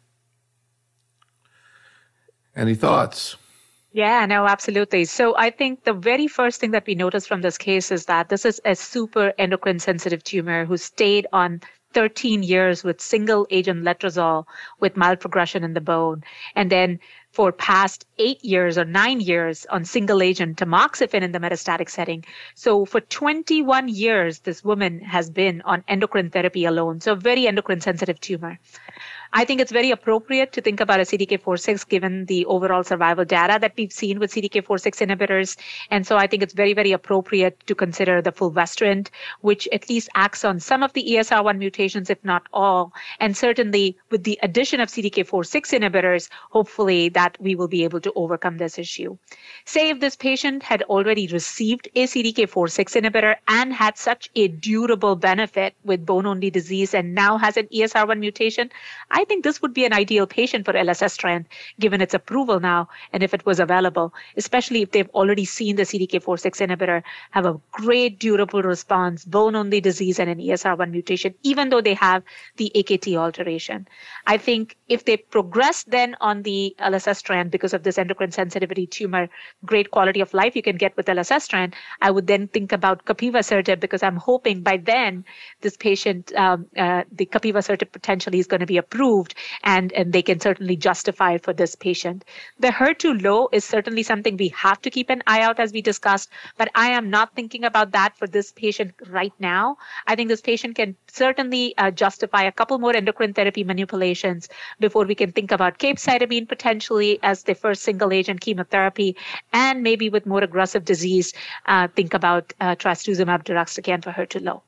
Any thoughts? Yeah, no, absolutely. So I think the very first thing that we noticed from this case is that this is a super endocrine sensitive tumor who stayed on thirteen years with single agent letrozole with mild progression in the bone. And then for past eight years or nine years on single agent tamoxifen in the metastatic setting. So for twenty-one years, this woman has been on endocrine therapy alone. So a very endocrine sensitive tumor. I think it's very appropriate to think about a C D K four six given the overall survival data that we've seen with C D K four six inhibitors. And so I think it's very, very appropriate to consider the fulvestrant, which at least acts on some of the E S R one mutations, if not all. And certainly with the addition of C D K four six inhibitors, hopefully that we will be able to overcome this issue. Say if this patient had already received a C D K four six inhibitor and had such a durable benefit with bone-only disease and now has an E S R one mutation, I I think this would be an ideal patient for elacestrant, given its approval now, and if it was available, especially if they've already seen the C D K four six inhibitor have a great durable response, bone-only disease, and an E S R one mutation, even though they have the A K T alteration. I think if they progress then on the elacestrant because of this endocrine sensitivity tumor, great quality of life you can get with elacestrant, I would then think about capivasertib, because I'm hoping by then this patient, um, uh, the capivasertib potentially is going to be approved, and, and they can certainly justify it for this patient. The H E R two low is certainly something we have to keep an eye out, as we discussed, but I am not thinking about that for this patient right now. I think this patient can certainly uh, justify a couple more endocrine therapy manipulations before we can think about capecitabine potentially as the first single agent chemotherapy, and maybe with more aggressive disease, uh, think about uh, trastuzumab deruxtecan for H E R two low.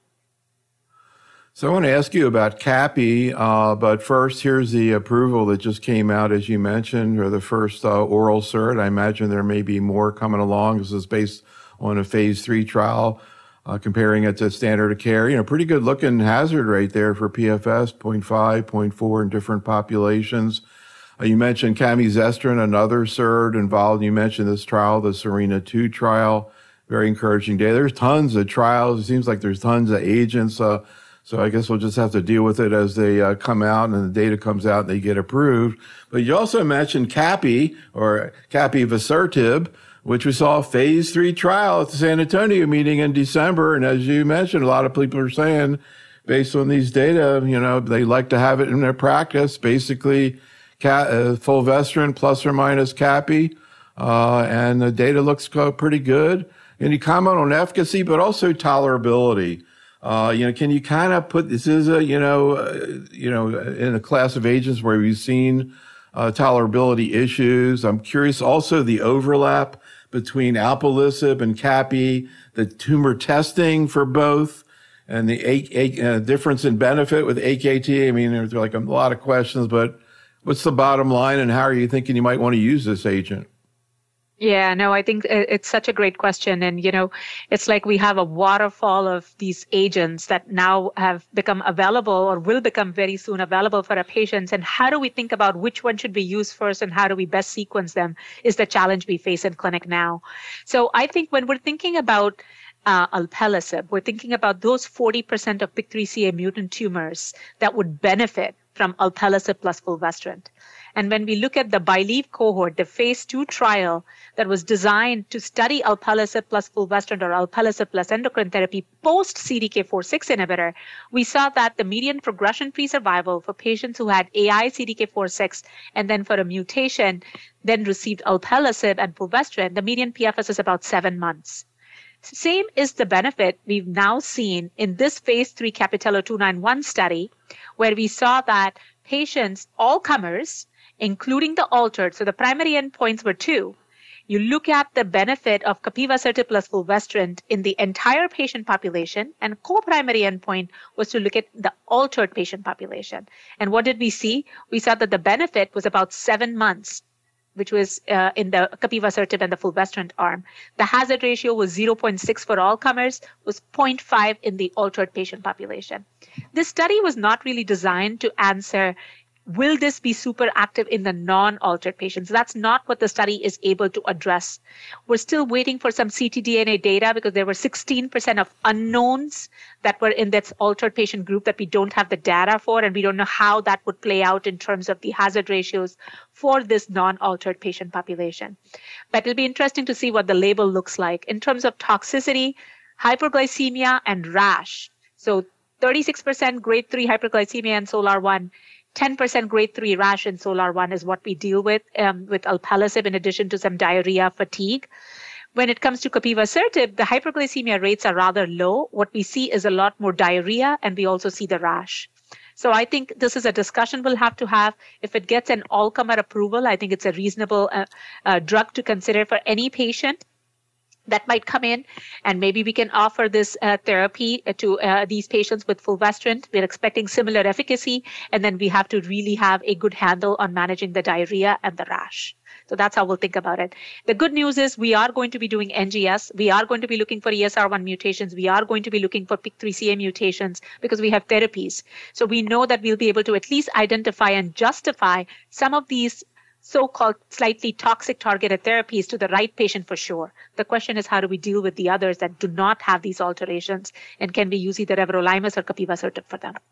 So I want to ask you about Capi, uh, but first, here's the approval that just came out, as you mentioned, or the first uh, oral cert. I imagine there may be more coming along. This is based on a phase three trial, uh, comparing it to standard of care. You know, pretty good looking hazard rate there for P F S, zero point five, zero point four in different populations. Uh, you mentioned camizestrant, another cert involved. You mentioned this trial, the Serena two trial, very encouraging data. There's tons of trials. It seems like there's tons of agents. Uh, So I guess we'll just have to deal with it as they uh, come out and the data comes out and they get approved. But you also mentioned Capi, or capivasertib, which we saw a phase three trial at the San Antonio meeting in December. And as you mentioned, a lot of people are saying, based on these data, you know, they like to have it in their practice, basically ca- uh, fulvestrant plus or minus Capi. Uh, and the data looks pretty good. Any comment on efficacy, but also tolerability? Uh, you know, can you kind of put this is a, you know, uh, you know, in a class of agents where we've seen uh, tolerability issues? I'm curious also the overlap between alpelisib and Capi, the tumor testing for both, and the a- a- uh, difference in benefit with A K T. I mean, there's like a lot of questions, but what's the bottom line, and how are you thinking you might want to use this agent? Yeah, no, I think it's such a great question. And, you know, it's like we have a waterfall of these agents that now have become available or will become very soon available for our patients. And how do we think about which one should be used first and how do we best sequence them is the challenge we face in clinic now. So I think when we're thinking about uh, alpelisib, we're thinking about those forty percent of P I K three C A mutant tumors that would benefit from alpelisib plus fulvestrant. And when we look at the BYLieve cohort, the phase two trial that was designed to study alpelisib plus fulvestrant or alpelisib plus endocrine therapy post C D K four six inhibitor, we saw that the median progression-free survival for patients who had A I C D K four six and then for a mutation, then received alpelisib and fulvestrant, the median P F S is about seven months. Same is the benefit we've now seen in this phase three Capitello two ninety-one study, where we saw that patients, all comers, including the altered, so the primary endpoints were two. You look at the benefit of capivasertib plus fulvestrant in the entire patient population, and co-primary endpoint was to look at the altered patient population. And what did we see? We saw that the benefit was about seven months, which was uh, in the capivasertib and the fulvestrant arm. The hazard ratio was zero point six for all comers, was zero point five in the altered patient population. This study was not really designed to answer, will this be super active in the non-altered patients? That's not what the study is able to address. We're still waiting for some ctDNA data because there were sixteen percent of unknowns that were in that altered patient group that we don't have the data for, and we don't know how that would play out in terms of the hazard ratios for this non-altered patient population. But it'll be interesting to see what the label looks like. In terms of toxicity, hyperglycemia and rash. So thirty-six percent grade three hyperglycemia in SOLAR one, ten percent grade three rash in SOLAR one is what we deal with um, with alpelisib, in addition to some diarrhea, fatigue. When it comes to capivasertib, the hyperglycemia rates are rather low. What we see is a lot more diarrhea, and we also see the rash. So I think this is a discussion we'll have to have. If it gets an all-comer approval, I think it's a reasonable uh, uh, drug to consider for any patient. that might come in, and maybe we can offer this uh, therapy to uh, these patients with fulvestrant. We're expecting similar efficacy, and then we have to really have a good handle on managing the diarrhea and the rash. So that's how we'll think about it. The good news is we are going to be doing N G S. We are going to be looking for E S R one mutations. We are going to be looking for P I K three C A mutations because we have therapies. So we know that we'll be able to at least identify and justify some of these so-called slightly toxic targeted therapies to the right patient for sure. The question is, how do we deal with the others that do not have these alterations, and can we use either everolimus or capivasertib for them?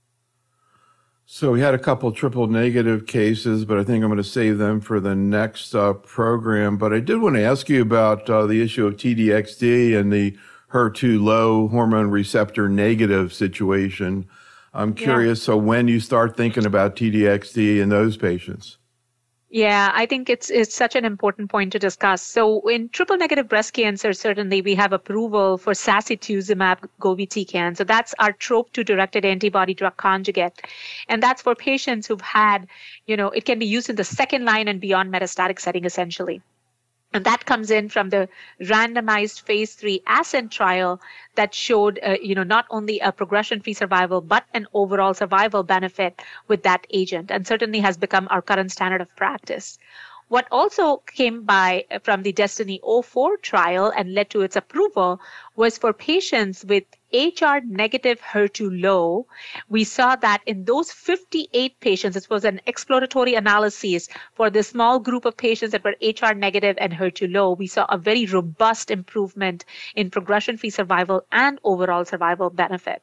So we had a couple triple negative cases, but I think I'm going to save them for the next uh, program. But I did want to ask you about uh, the issue of T D X D and the H E R two low hormone receptor negative situation. I'm curious, yeah. So when you start thinking about T D X D in those patients? Yeah, I think it's it's such an important point to discuss. So in triple negative breast cancer, certainly we have approval for sacituzumab govitecan. So that's our trope two directed antibody drug conjugate. And that's for patients who've had, you know, it can be used in the second line and beyond metastatic setting essentially. And that comes in from the randomized phase three ASCENT trial that showed, uh, you know, not only a progression-free survival, but an overall survival benefit with that agent, and certainly has become our current standard of practice. What also came by from the Destiny oh four trial and led to its approval was for patients with H R negative H E R two low. We saw that in those fifty-eight patients, this was an exploratory analysis for the small group of patients that were H R negative and H E R two low, we saw a very robust improvement in progression-free survival and overall survival benefit.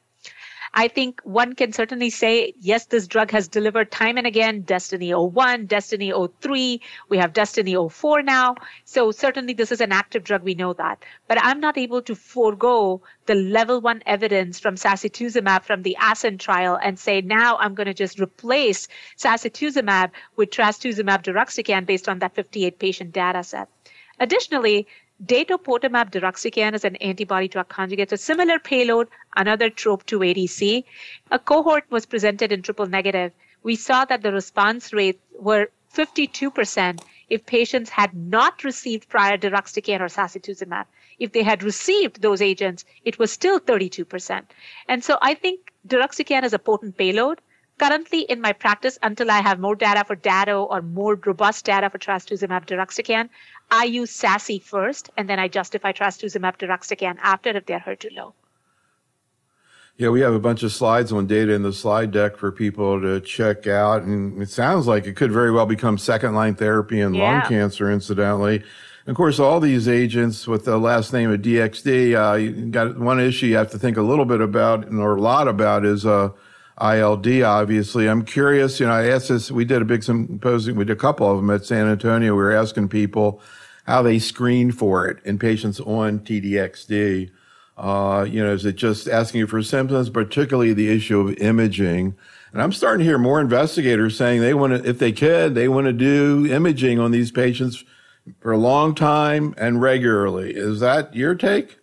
I think one can certainly say, yes, this drug has delivered time and again, Destiny oh one, Destiny oh three, we have Destiny oh four now. So certainly this is an active drug, we know that. But I'm not able to forego the level one evidence from sacituzumab from the ASCENT trial and say, now I'm going to just replace sacituzumab with trastuzumab deruxtecan based on that fifty-eight patient data set. Additionally, datopotamab deruxtecan is an antibody drug conjugate, a similar payload, another trope two A D C. A cohort was presented in triple negative. We saw that the response rates were fifty-two percent if patients had not received prior deruxtecan or sacituzumab. If they had received those agents, it was still thirty-two percent. And so I think deruxtecan is a potent payload. Currently in my practice, until I have more data for Dato or more robust data for trastuzumab deruxtecan, I use SASI first, and then I justify trastuzumab deruxtecan after if they're H E R two low. Yeah, we have a bunch of slides on data in the slide deck for people to check out, and it sounds like it could very well become second-line therapy in yeah. lung cancer, incidentally. And of course, all these agents with the last name of D X D, uh, you got one issue you have to think a little bit about, or a lot about, is uh, I L D, obviously. I'm curious, you know, I asked this, we did a big symposium, we did a couple of them at San Antonio. We were asking people how they screen for it in patients on T D X D. Uh, you know, is it just asking you for symptoms, particularly the issue of imaging? And I'm starting to hear more investigators saying they want to, if they could, they want to do imaging on these patients for a long time and regularly. Is that your take?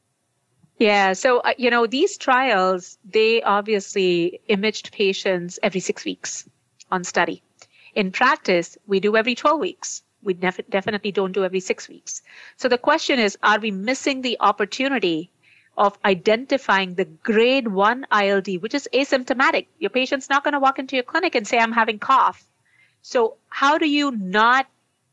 Yeah. So, uh, you know, these trials, they obviously imaged patients every six weeks on study. In practice, we do every twelve weeks. We def- definitely don't do every six weeks. So the question is, are we missing the opportunity of identifying the grade one I L D, which is asymptomatic? Your patient's not going to walk into your clinic and say, I'm having cough. So how do you not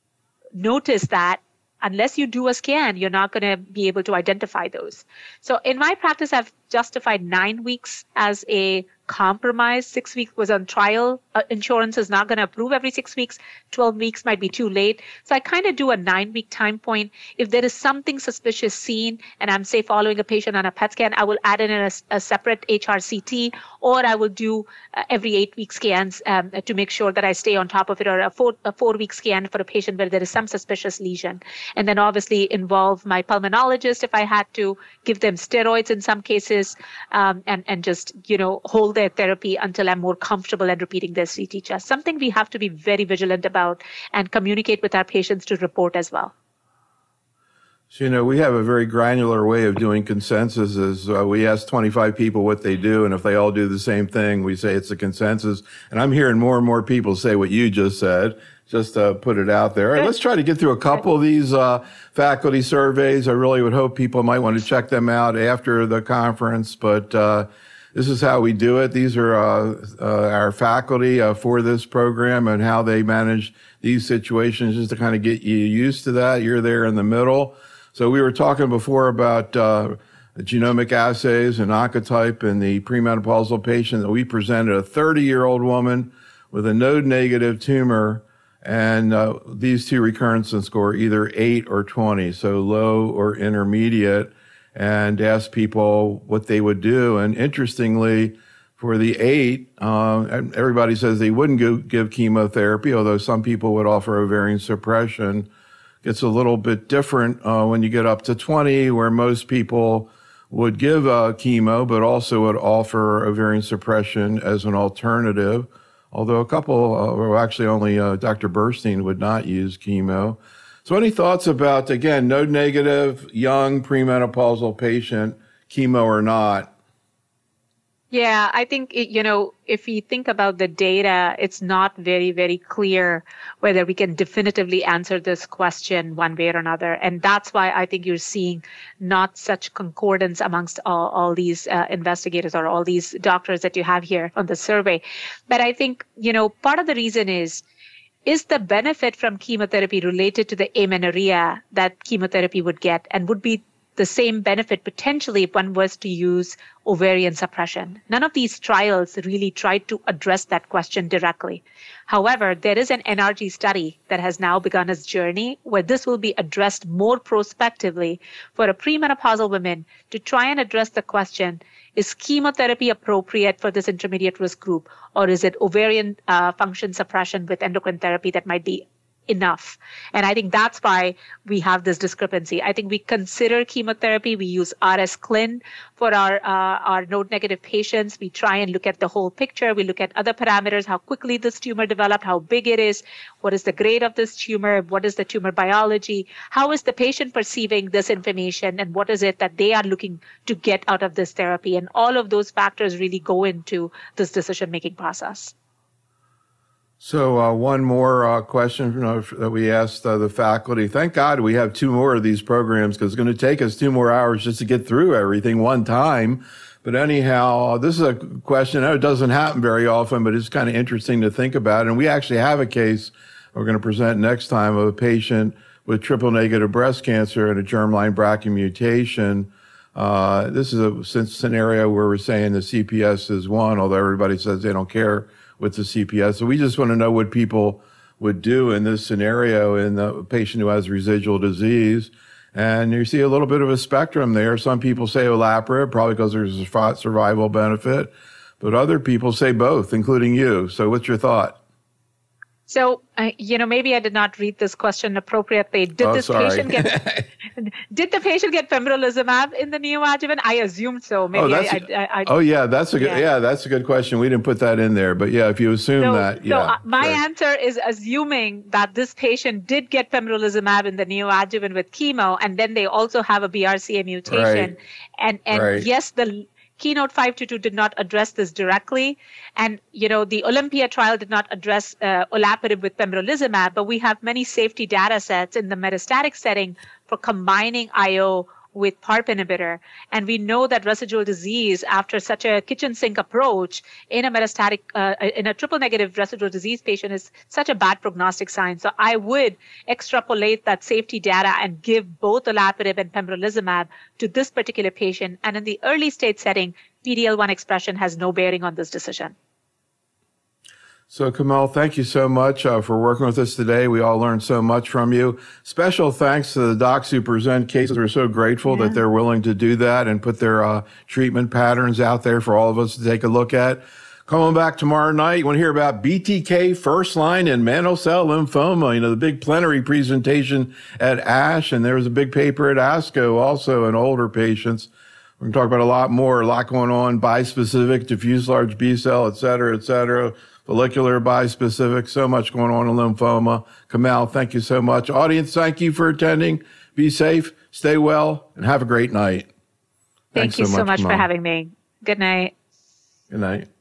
notice that? Unless you do a scan, you're not going to be able to identify those. So in my practice, I've justified nine weeks as a compromise. Six weeks was on trial. Uh, insurance is not going to approve every six weeks. twelve weeks might be too late. So I kind of do a nine-week time point. If there is something suspicious seen, and I'm, say, following a patient on a P E T scan, I will add in a, a separate H R C T, or I will do uh, every eight-week scans um, to make sure that I stay on top of it, or a, four, a four-week scan for a patient where there is some suspicious lesion. And then obviously involve my pulmonologist if I had to, give them steroids in some cases, um, and, and just, you know, hold their therapy until I'm more comfortable at repeating their C T chest. Something we have to be very vigilant about and communicate with our patients to report as well. So, you know, we have a very granular way of doing consensus. Is uh, we ask twenty-five people what they do, and if they all do the same thing, we say it's a consensus. And I'm hearing more and more people say what you just said, just to put it out there. All right, let's try to get through a couple of these uh, faculty surveys. I really would hope people might want to check them out after the conference, but uh, this is how we do it. These are uh, uh, our faculty uh, for this program and how they manage these situations, just to kind of get you used to that. You're there in the middle. So we were talking before about uh, genomic assays and oncotype in the premenopausal patient that we presented, a thirty-year-old woman with a node-negative tumor, and uh, these two recurrence score either eight or twenty, so low or intermediate, and asked people what they would do. And interestingly, for the eight, uh, everybody says they wouldn't go, give chemotherapy, although some people would offer ovarian suppression. It's a little bit different uh, when you get up to twenty, where most people would give uh, chemo, but also would offer ovarian suppression as an alternative. Although a couple, uh, or actually only uh, Doctor Burstein would not use chemo. So any thoughts about, again, node negative, young, premenopausal patient, chemo or not? Yeah, I think, it, you know, if we think about the data, it's not very, very clear whether we can definitively answer this question one way or another. And that's why I think you're seeing not such concordance amongst all, all these uh, investigators or all these doctors that you have here on the survey. But I think, you know, part of the reason is, is the benefit from chemotherapy related to the amenorrhea that chemotherapy would get, and would be the same benefit potentially if one was to use ovarian suppression? None of these trials really tried to address that question directly. However, there is an N R G study that has now begun its journey where this will be addressed more prospectively for a premenopausal woman to try and address the question, is chemotherapy appropriate for this intermediate risk group, or is it ovarian uh, function suppression with endocrine therapy that might be enough? And I think that's why we have this discrepancy. I think we consider chemotherapy. We use R S Clin for our uh, our node-negative patients. We try and look at the whole picture. We look at other parameters, how quickly this tumor developed, how big it is, what is the grade of this tumor, what is the tumor biology, how is the patient perceiving this information, and what is it that they are looking to get out of this therapy. And all of those factors really go into this decision-making process. So uh, one more uh, question you know, that we asked uh, the faculty. Thank God we have two more of these programs, because it's going to take us two more hours just to get through everything one time. But anyhow, uh, this is a question. I know it doesn't happen very often, but it's kind of interesting to think about. And we actually have a case we're going to present next time of a patient with triple negative breast cancer and a germline B R C A mutation. Uh, this is a scenario where we're saying the C P S is one, although everybody says they don't care with the C P S. So we just want to know what people would do in this scenario in the patient who has residual disease. And you see a little bit of a spectrum there. Some people say olaparib, probably because there's a survival benefit, but other people say both, including you. So what's your thought? So, uh, you know, maybe I did not read this question appropriately. Did oh, this sorry. patient get did the patient get pembrolizumab in the neoadjuvant? I assumed so. Maybe oh, that's, I, I, I, oh, yeah, that's a good. Yeah. yeah, that's a good question. We didn't put that in there, but yeah, if you assume so, that, yeah. So uh, my right. answer is assuming that this patient did get pembrolizumab in the neoadjuvant with chemo, and then they also have a B R C A mutation, right. and and right. yes, the Keynote five twenty-two did not address this directly. And, you know, the Olympia trial did not address uh, olaparib with pembrolizumab, but we have many safety data sets in the metastatic setting for combining I O with PARP inhibitor. And we know that residual disease after such a kitchen sink approach in a metastatic, uh, in a triple negative residual disease patient is such a bad prognostic sign. So I would extrapolate that safety data and give both olaparib and pembrolizumab to this particular patient. And in the early stage setting, P D L one expression has no bearing on this decision. So, Kamal, thank you so much uh, for working with us today. We all learned so much from you. Special thanks to the docs who present cases. We're so grateful yeah. that they're willing to do that and put their uh, treatment patterns out there for all of us to take a look at. Coming back tomorrow night, you want to hear about B T K first line and mantle cell lymphoma. You know, the big plenary presentation at ASH, and there was a big paper at ASCO also in older patients. We're going to talk about a lot more, a lot going on, bispecific, diffuse large B cell, et cetera, et cetera. Follicular bispecific, so much going on in lymphoma. Kamal, thank you so much. Audience, thank you for attending. Be safe. Stay well and have a great night. Thank Thanks you so much, Mo. for having me. Good night. Good night.